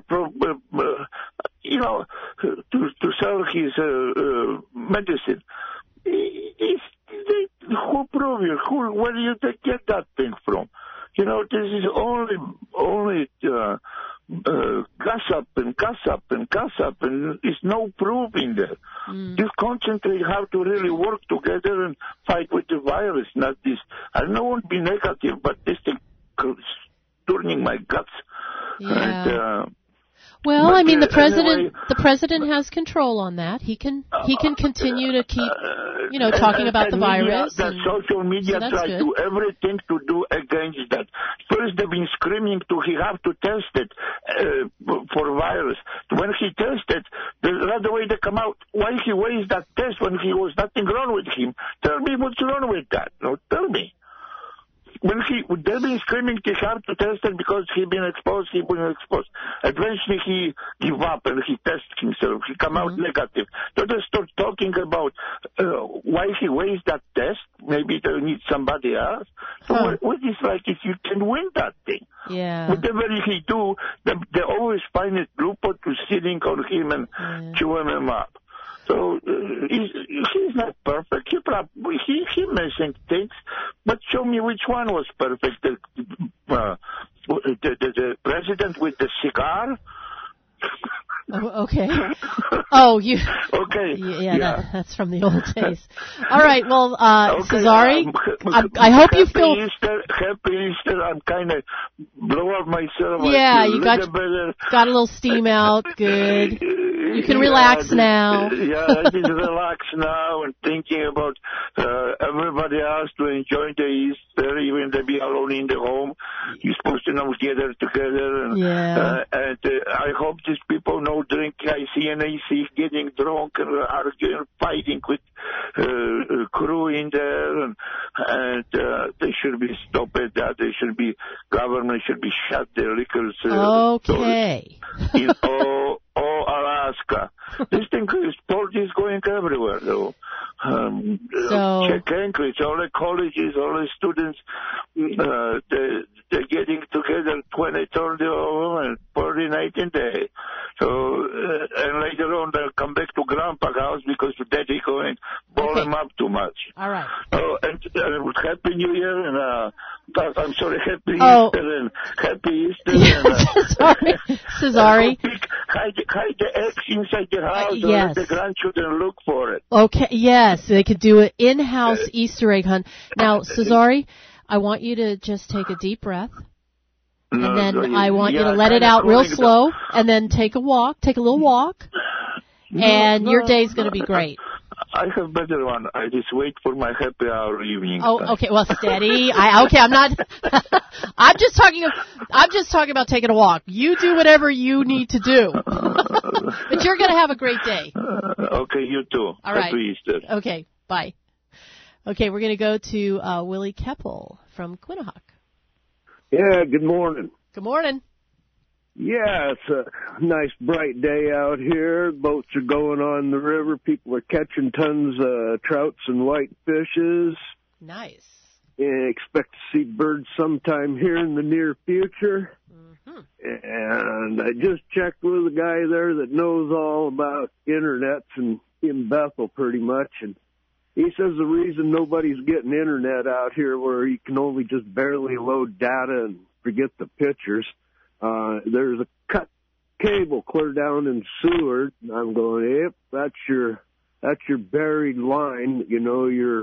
to sell his medicine. Who prove you? Where do you get that thing from? This is only gossip, and there's no proof in there. Just concentrate how to really work together and fight with the virus, not this. I don't want to be negative, but this thing is turning my guts. Yeah. And, well, I mean, the president anyway, the president has control on that. He can continue to keep talking about the virus. The social media so try to do everything to do against changes that. First, they've been screaming he have to test it for virus. When he tested, right away they come out. Why he weighs that test when he was nothing wrong with him? Tell me what's wrong with that. No, tell me. They've been screaming he have to test it because he been exposed. Eventually he give up and he test himself. He come out negative. So they start talking about why he weighs that test. Maybe they need somebody else. So what is like if you can win that thing? Yeah. Whatever he do, they always find a loophole to sitting on him and chewing him up. So he's not perfect. He missing things, but show me which one was perfect. The president with the cigar. Oh, okay. Oh, you. Okay. Yeah. That's from the old days. All right. Well, Cesare, I hope you feel. Happy Easter. I'm kind of blow up myself. Yeah, you got a little steam out. Good. You can relax now. I can relax now and thinking about everybody else to enjoy the Easter, even to be alone in the home. You're supposed to know gather together. And, and I hope these people no drink. I see getting drunk and arguing, fighting with crew in there, and they should be stopped at that. Government should be shut the liquor okay. In all Alaska. This thing sport is going everywhere, though. Check Anchorage, all the colleges, all the students, they're getting together 20, 30 and 40 night and day. So, and later on they'll come back to Grandpa's house because daddy going ball them up too much. All right. Oh, and Happy New Year and I'm sorry, Happy Easter and Happy Easter. Sorry, Cesare. Hide the eggs inside the house or let the grandchildren look for it. Okay, yes, they could do an in-house Easter egg hunt. Now, Cesare, I want you to just take a deep breath. And then I want you to let it out real slow, and then take a little walk, and your day's going to be great. I have better one. I just wait for my happy hour evening. Oh, okay. Well, steady. I'm not. I'm just talking about taking a walk. You do whatever you need to do, but you're going to have a great day. Okay, you too. All right. Happy Easter. Okay. Bye. Okay, we're going to go to Willie Keppel from Quinnahock. Yeah, good morning. Good morning. Yeah, it's a nice bright day out here. Boats are going on the river. People are catching tons of trouts and white fishes. Nice. And expect to see birds sometime here in the near future. Mm-hmm. And I just checked with a guy there that knows all about internets and in Bethel pretty much, and he says the reason nobody's getting internet out here where you can only just barely load data and forget the pictures, there's a cut cable clear down in Seward. And I'm going, yep, that's your buried line, you know, your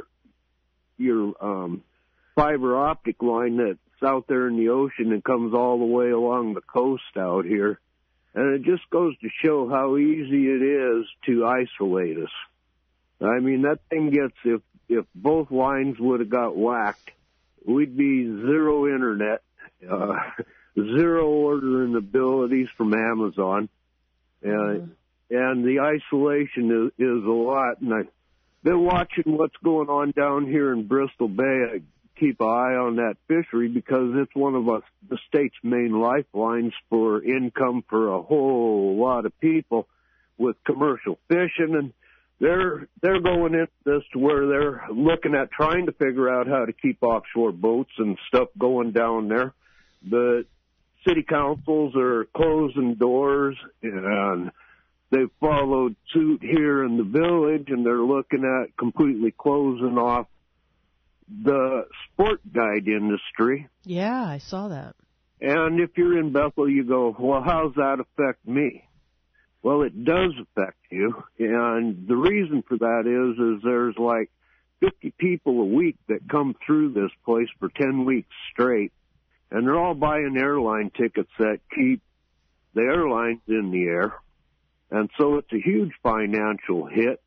fiber optic line that's out there in the ocean and comes all the way along the coast out here. And it just goes to show how easy it is to isolate us. I mean, that thing gets, if both lines would have got whacked, we'd be zero internet, zero ordering abilities from Amazon, and the isolation is a lot. And I've been watching what's going on down here in Bristol Bay. I keep an eye on that fishery because it's one of the state's main lifelines for income for a whole lot of people with commercial fishing, and they're going into this to where they're looking at trying to figure out how to keep offshore boats and stuff going down there. The city councils are closing doors, and they've followed suit here in the village, and they're looking at completely closing off the sport guide industry. Yeah, I saw that. And if you're in Bethel, you go, well, how's that affect me? Well, it does affect you, and the reason for that is there's like 50 people a week that come through this place for 10 weeks straight, and they're all buying airline tickets that keep the airlines in the air, and so it's a huge financial hit.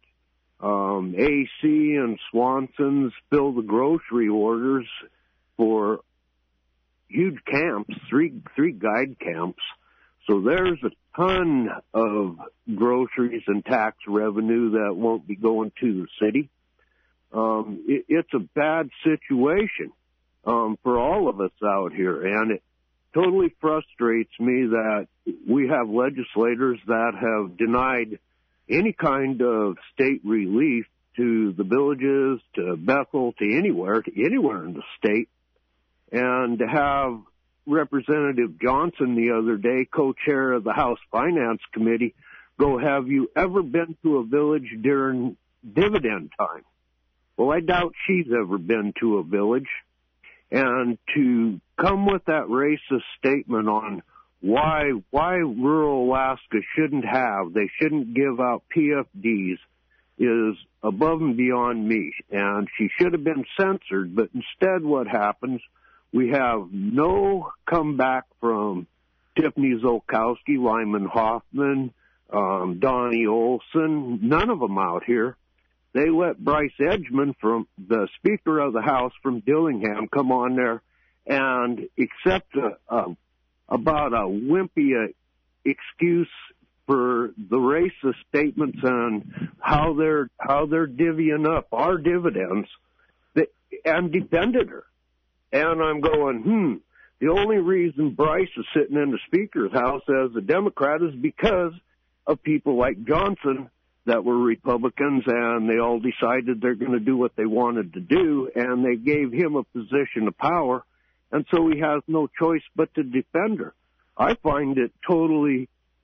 AC and Swanson's fill the grocery orders for huge camps, three guide camps. So there's a ton of groceries and tax revenue that won't be going to the city. It's a bad situation for all of us out here, and it totally frustrates me that we have legislators that have denied any kind of state relief to the villages, to Bethel, to anywhere in the state. And to have Representative Johnson the other day, co-chair of the House Finance Committee, go, have you ever been to a village during dividend time? Well, I doubt she's ever been to a village. And to come with that racist statement on why rural Alaska they shouldn't give out PFDs is above and beyond me. And she should have been censored, but instead what happens, we have no comeback from Tiffany Zolkowski, Lyman Hoffman, Donnie Olson, none of them out here. They let Bryce Edgman, from the Speaker of the House from Dillingham, come on there and accept about a wimpy excuse for the racist statements on how they're divvying up our dividends, and defended her. And I'm going, the only reason Bryce is sitting in the Speaker's house as a Democrat is because of people like Johnson that were Republicans, and they all decided they're going to do what they wanted to do, and they gave him a position of power, and so he has no choice but to defend her. I find it totally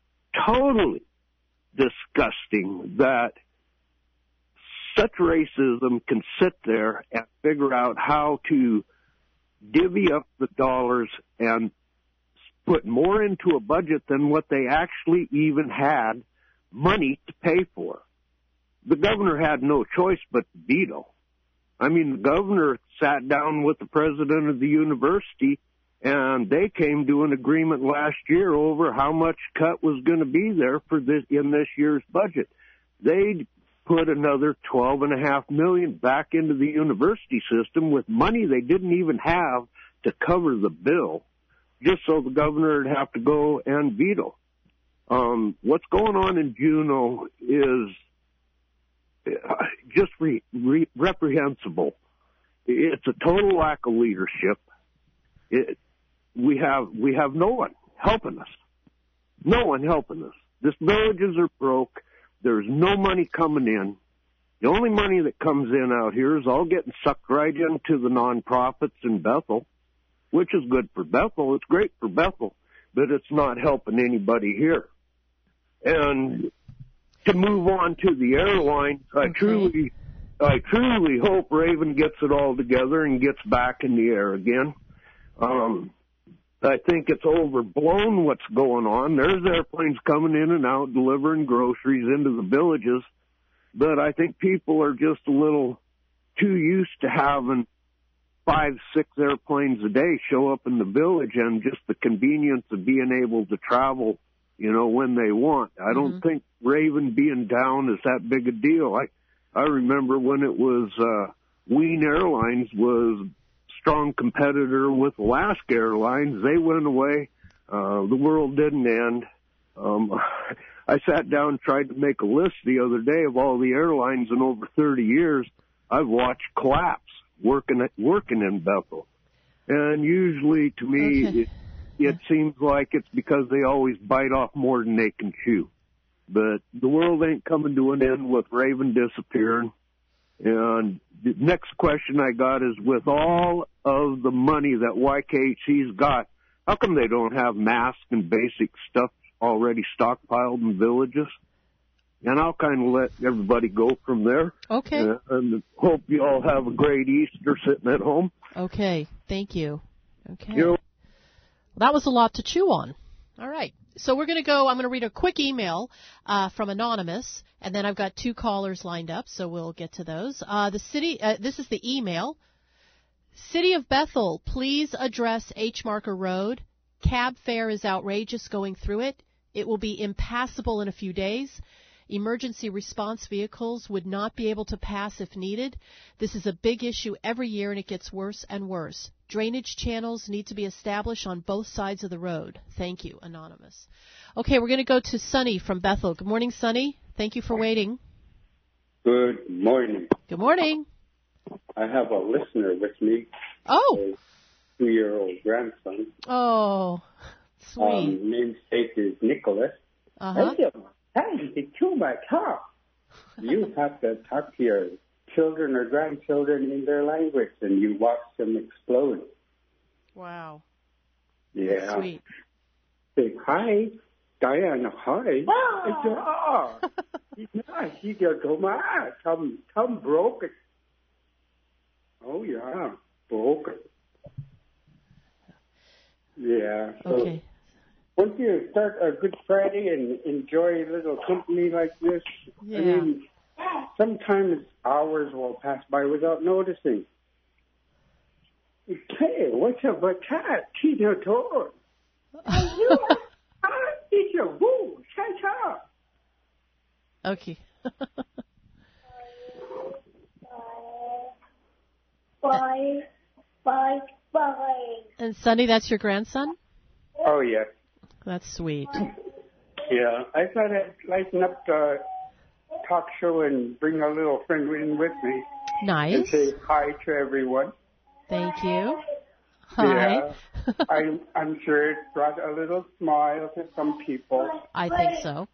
disgusting that such racism can sit there and figure out how to divvy up the dollars and put more into a budget than what they actually even had money to pay for. The governor had no choice but to veto. I mean, the governor sat down with the president of the university, and they came to an agreement last year over how much cut was going to be there for this in this year's budget. They put another $12.5 million back into the university system with money they didn't even have to cover the bill, just so the governor would have to go and veto. What's going on in Juneau is just reprehensible. It's a total lack of leadership. We have no one helping us. No one helping us. This villages are broke. There's no money coming in. The only money that comes in out here is all getting sucked right into the nonprofits in Bethel, which is good for Bethel. It's great for Bethel, but it's not helping anybody here. And to move on to the airlines, I truly hope Raven gets it all together and gets back in the air again. I think it's overblown what's going on. There's airplanes coming in and out, delivering groceries into the villages, but I think people are just a little too used to having 5-6 airplanes a day show up in the village, and just the convenience of being able to travel, when they want. I don't think Raven being down is that big a deal. I remember when it was Wien Airlines was strong competitor with Alaska Airlines. They went away. The world didn't end. I sat down and tried to make a list the other day of all the airlines in over 30 years I've watched collapse working in Bethel. And usually, to me, it seems like it's because they always bite off more than they can chew. But the world ain't coming to an end with Raven disappearing. And the next question I got is, with all of the money that YKHC's got, how come they don't have masks and basic stuff already stockpiled in villages? And I'll kind of let everybody go from there. Okay. And hope you all have a great Easter sitting at home. Okay. Thank you. Okay. Well, that was a lot to chew on. All right. So I'm going to read a quick email from Anonymous, and then I've got 2 callers lined up, so we'll get to those. This is the email. City of Bethel, please address H. Marker Road. Cab fare is outrageous going through it. It will be impassable in a few days. Emergency response vehicles would not be able to pass if needed. This is a big issue every year, and it gets worse and worse. Drainage channels need to be established on both sides of the road. Thank you, Anonymous. Okay, we're going to go to Sonny from Bethel. Good morning, Sonny. Thank you for waiting. Good morning. Good morning. I have a listener with me. Oh. A 2-year-old grandson. Oh, sweet. Namesake is Nicholas. Uh-huh. Hey, too much, huh? You have to talk to your children or grandchildren in their language, and you watch them explode. Wow. Yeah. That's sweet. Say, hi, Diana, hi. He just told my Tom broke it. Oh, yeah, broke it. Yeah. So okay. Once you start a Good Friday and enjoy a little company like this, yeah. I mean, sometimes hours will pass by without noticing. Hey, what's up with that? Tina Tor. Okay. Bye. And Sonny, that's your grandson? Oh, yeah. That's sweet. Yeah, I thought I'd lighten up the talk show and bring a little friend in with me. Nice. And say hi to everyone. Thank you. Hi. Yeah, I'm sure it brought a little smile to some people. I think so.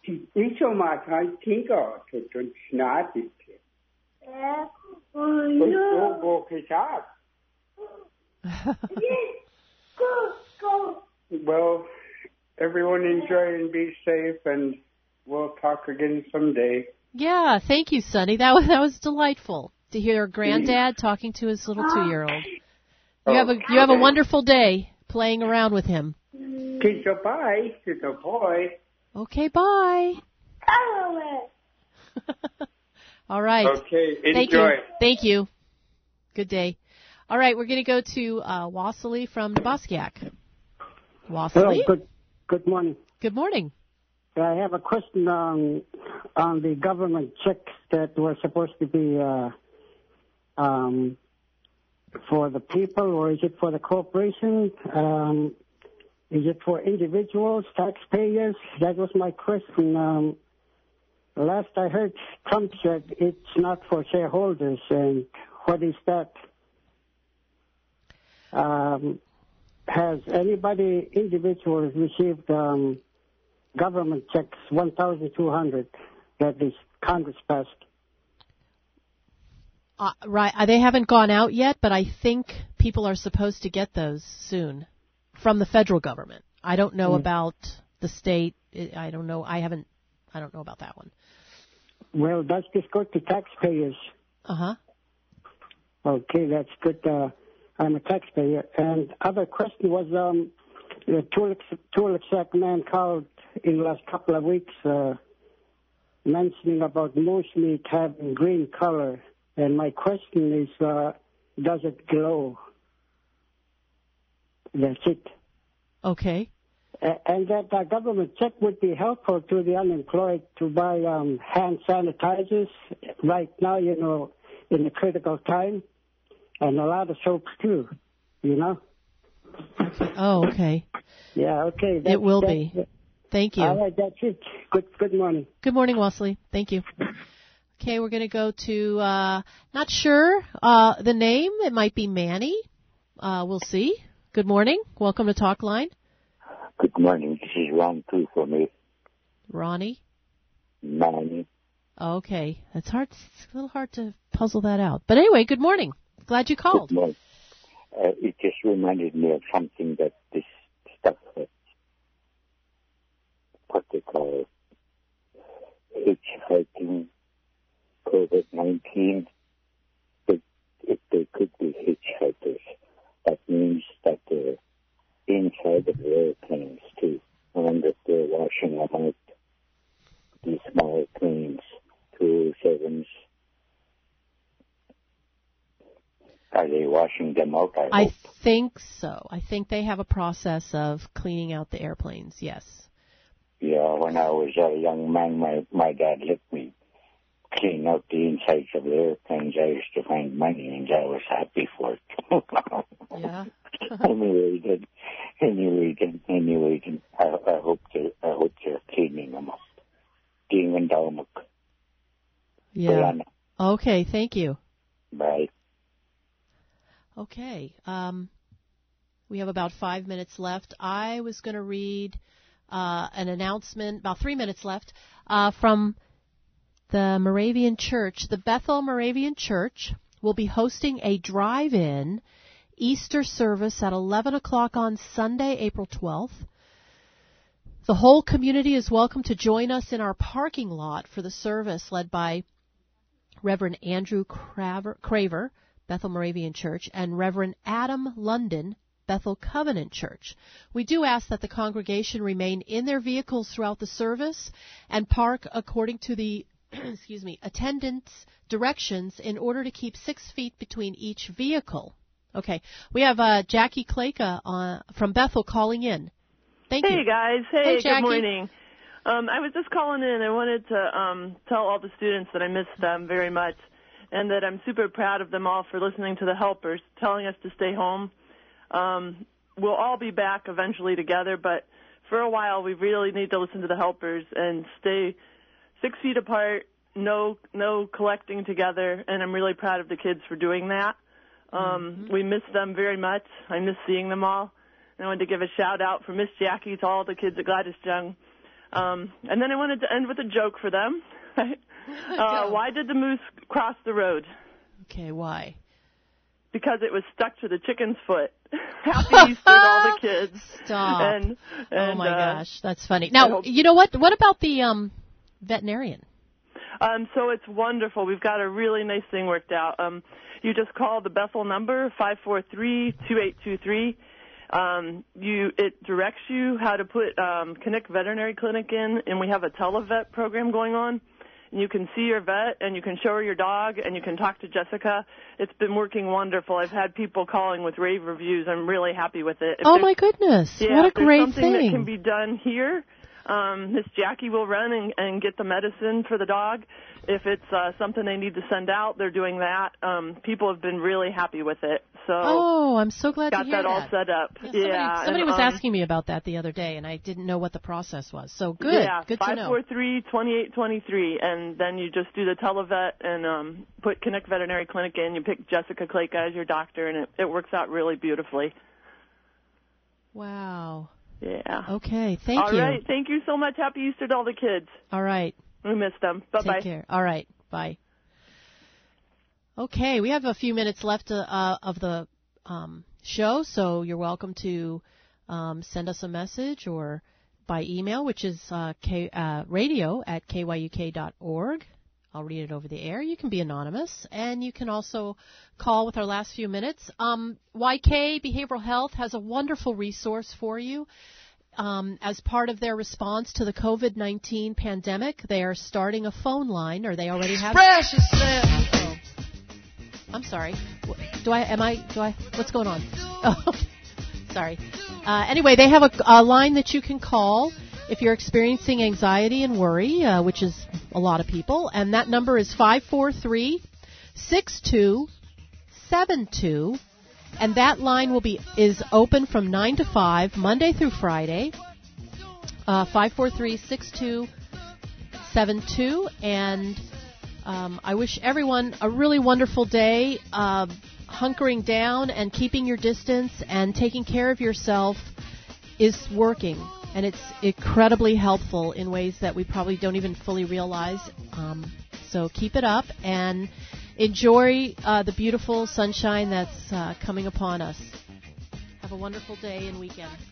Well, everyone enjoy and be safe, and we'll talk again someday. Yeah, thank you, Sonny. That was delightful to hear your granddad talking to his little 2-year-old. You have a wonderful day playing around with him. Bye to the boy. Okay, bye. All right. Okay, enjoy. Thank you. Good day. All right, we're going to go to Wassily from Nebaskiak. Wassily? Hello, good morning. Good morning. I have a question on the government checks that were supposed to be for the people, or is it for the corporation? Is it for individuals, taxpayers? That was my question. Last I heard, Trump said it's not for shareholders, and what is that? Has anybody, individuals, received government checks, 1,200, that this Congress passed? Right. They haven't gone out yet, but I think people are supposed to get those soon from the federal government. I don't know about the state. I don't know. I don't know about that one. Well, does this go to taxpayers? Uh-huh. Okay, that's good. I'm a taxpayer. And other question was, the Tulisak man called in the last couple of weeks mentioning about moose meat having green color. And my question is, does it glow? That's it. Okay. And that government check would be helpful to the unemployed to buy hand sanitizers right now, in a critical time. And a lot of soaps, too, Okay. Oh, okay. Yeah, okay. It will be. Thank you. All right, that's it. Good morning. Good morning, Wassily. Thank you. Okay, we're going to go to, not sure the name. It might be Manny. We'll see. Good morning. Welcome to Talk Line. Good morning. This is Ron too for me. Ronnie? Manny. Okay. It's hard. It's a little hard to puzzle that out. But anyway, good morning. Glad you called. Good morning. It just reminded me of something that this stuff that, what they call hitchhiking, COVID-19. If they could be hitchhikers, that means that they're inside of the airplanes too. And that they're washing them out, these small planes, 207s. Are they washing them out? I think so. I think they have a process of cleaning out the airplanes, yes. Yeah, when I was a young man, my dad let me clean out the insides of the airplanes. I used to find money, and I was happy for it. Yeah. Anyway, I hope they're cleaning them up. Yeah. Okay, thank you. Bye. Okay. We have about 5 minutes left. I was going to read an announcement, about 3 minutes left, from the Moravian Church. The Bethel Moravian Church will be hosting a drive-in Easter service at 11 o'clock on Sunday, April 12th. The whole community is welcome to join us in our parking lot for the service, led by Reverend Andrew Craver, Bethel Moravian Church, and Reverend Adam London, Bethel Covenant Church. We do ask that the congregation remain in their vehicles throughout the service and park according to the attendance directions in order to keep 6 feet between each vehicle. Okay, we have Jackie Kleka from Bethel calling in. Thank you. Hey, guys. Hey, good morning. I was just calling in. I wanted to tell all the students that I miss them very much and that I'm super proud of them all for listening to the helpers, telling us to stay home. We'll all be back eventually together, but for a while we really need to listen to the helpers and stay 6 feet apart, no collecting together, and I'm really proud of the kids for doing that. We miss them very much. I miss seeing them all. And I wanted to give a shout-out for Miss Jackie to all the kids at Gladys Jung. And then I wanted to end with a joke for them. Why did the moose cross the road? Okay, why? Because it was stuck to the chicken's foot. Happy Easter to all the kids. Stop. And oh, my gosh, that's funny. Now, you know what? What about the veterinarian? So it's wonderful. We've got a really nice thing worked out. You just call the Bethel number, 543-2823. It directs you how to put Connect Veterinary Clinic in, and we have a televet program going on. And you can see your vet, and you can show her your dog, and you can talk to Jessica. It's been working wonderful. I've had people calling with rave reviews. I'm really happy with it. Oh, my goodness. Yeah, what a great something thing. that can be done here, Miss Jackie will run and get the medicine for the dog. If it's something they need to send out, they're doing that. People have been really happy with it. So I'm so glad to hear that. Got that all set up. Yeah, somebody was asking me about that the other day, and I didn't know what the process was. So good, yeah, good to know. 543-2823, and then you just do the televet and put Connect Veterinary Clinic in. You pick Jessica Kleka as your doctor, and it works out really beautifully. Wow. Yeah. Okay, thank you. All right, thank you so much. Happy Easter to all the kids. All right. We miss them. Bye-bye. Take care. All right, bye. Okay, we have a few minutes left of the show, so you're welcome to send us a message or by email, which is radio@kyuk.org. I'll read it over the air. You can be anonymous, and you can also call with our last few minutes. YK Behavioral Health has a wonderful resource for you. As part of their response to the COVID-19 pandemic, they are starting a phone line, or they already have. Oh, I'm sorry. What's going on? Oh, sorry. Anyway, they have a line that you can call if you're experiencing anxiety and worry, which is a lot of people, and that number is 543-6272, and that line is open from 9 to 5, Monday through Friday, 543-6272, and I wish everyone a really wonderful day. Hunkering down and keeping your distance and taking care of yourself is working. And it's incredibly helpful in ways that we probably don't even fully realize. So keep it up and enjoy the beautiful sunshine that's coming upon us. Have a wonderful day and weekend.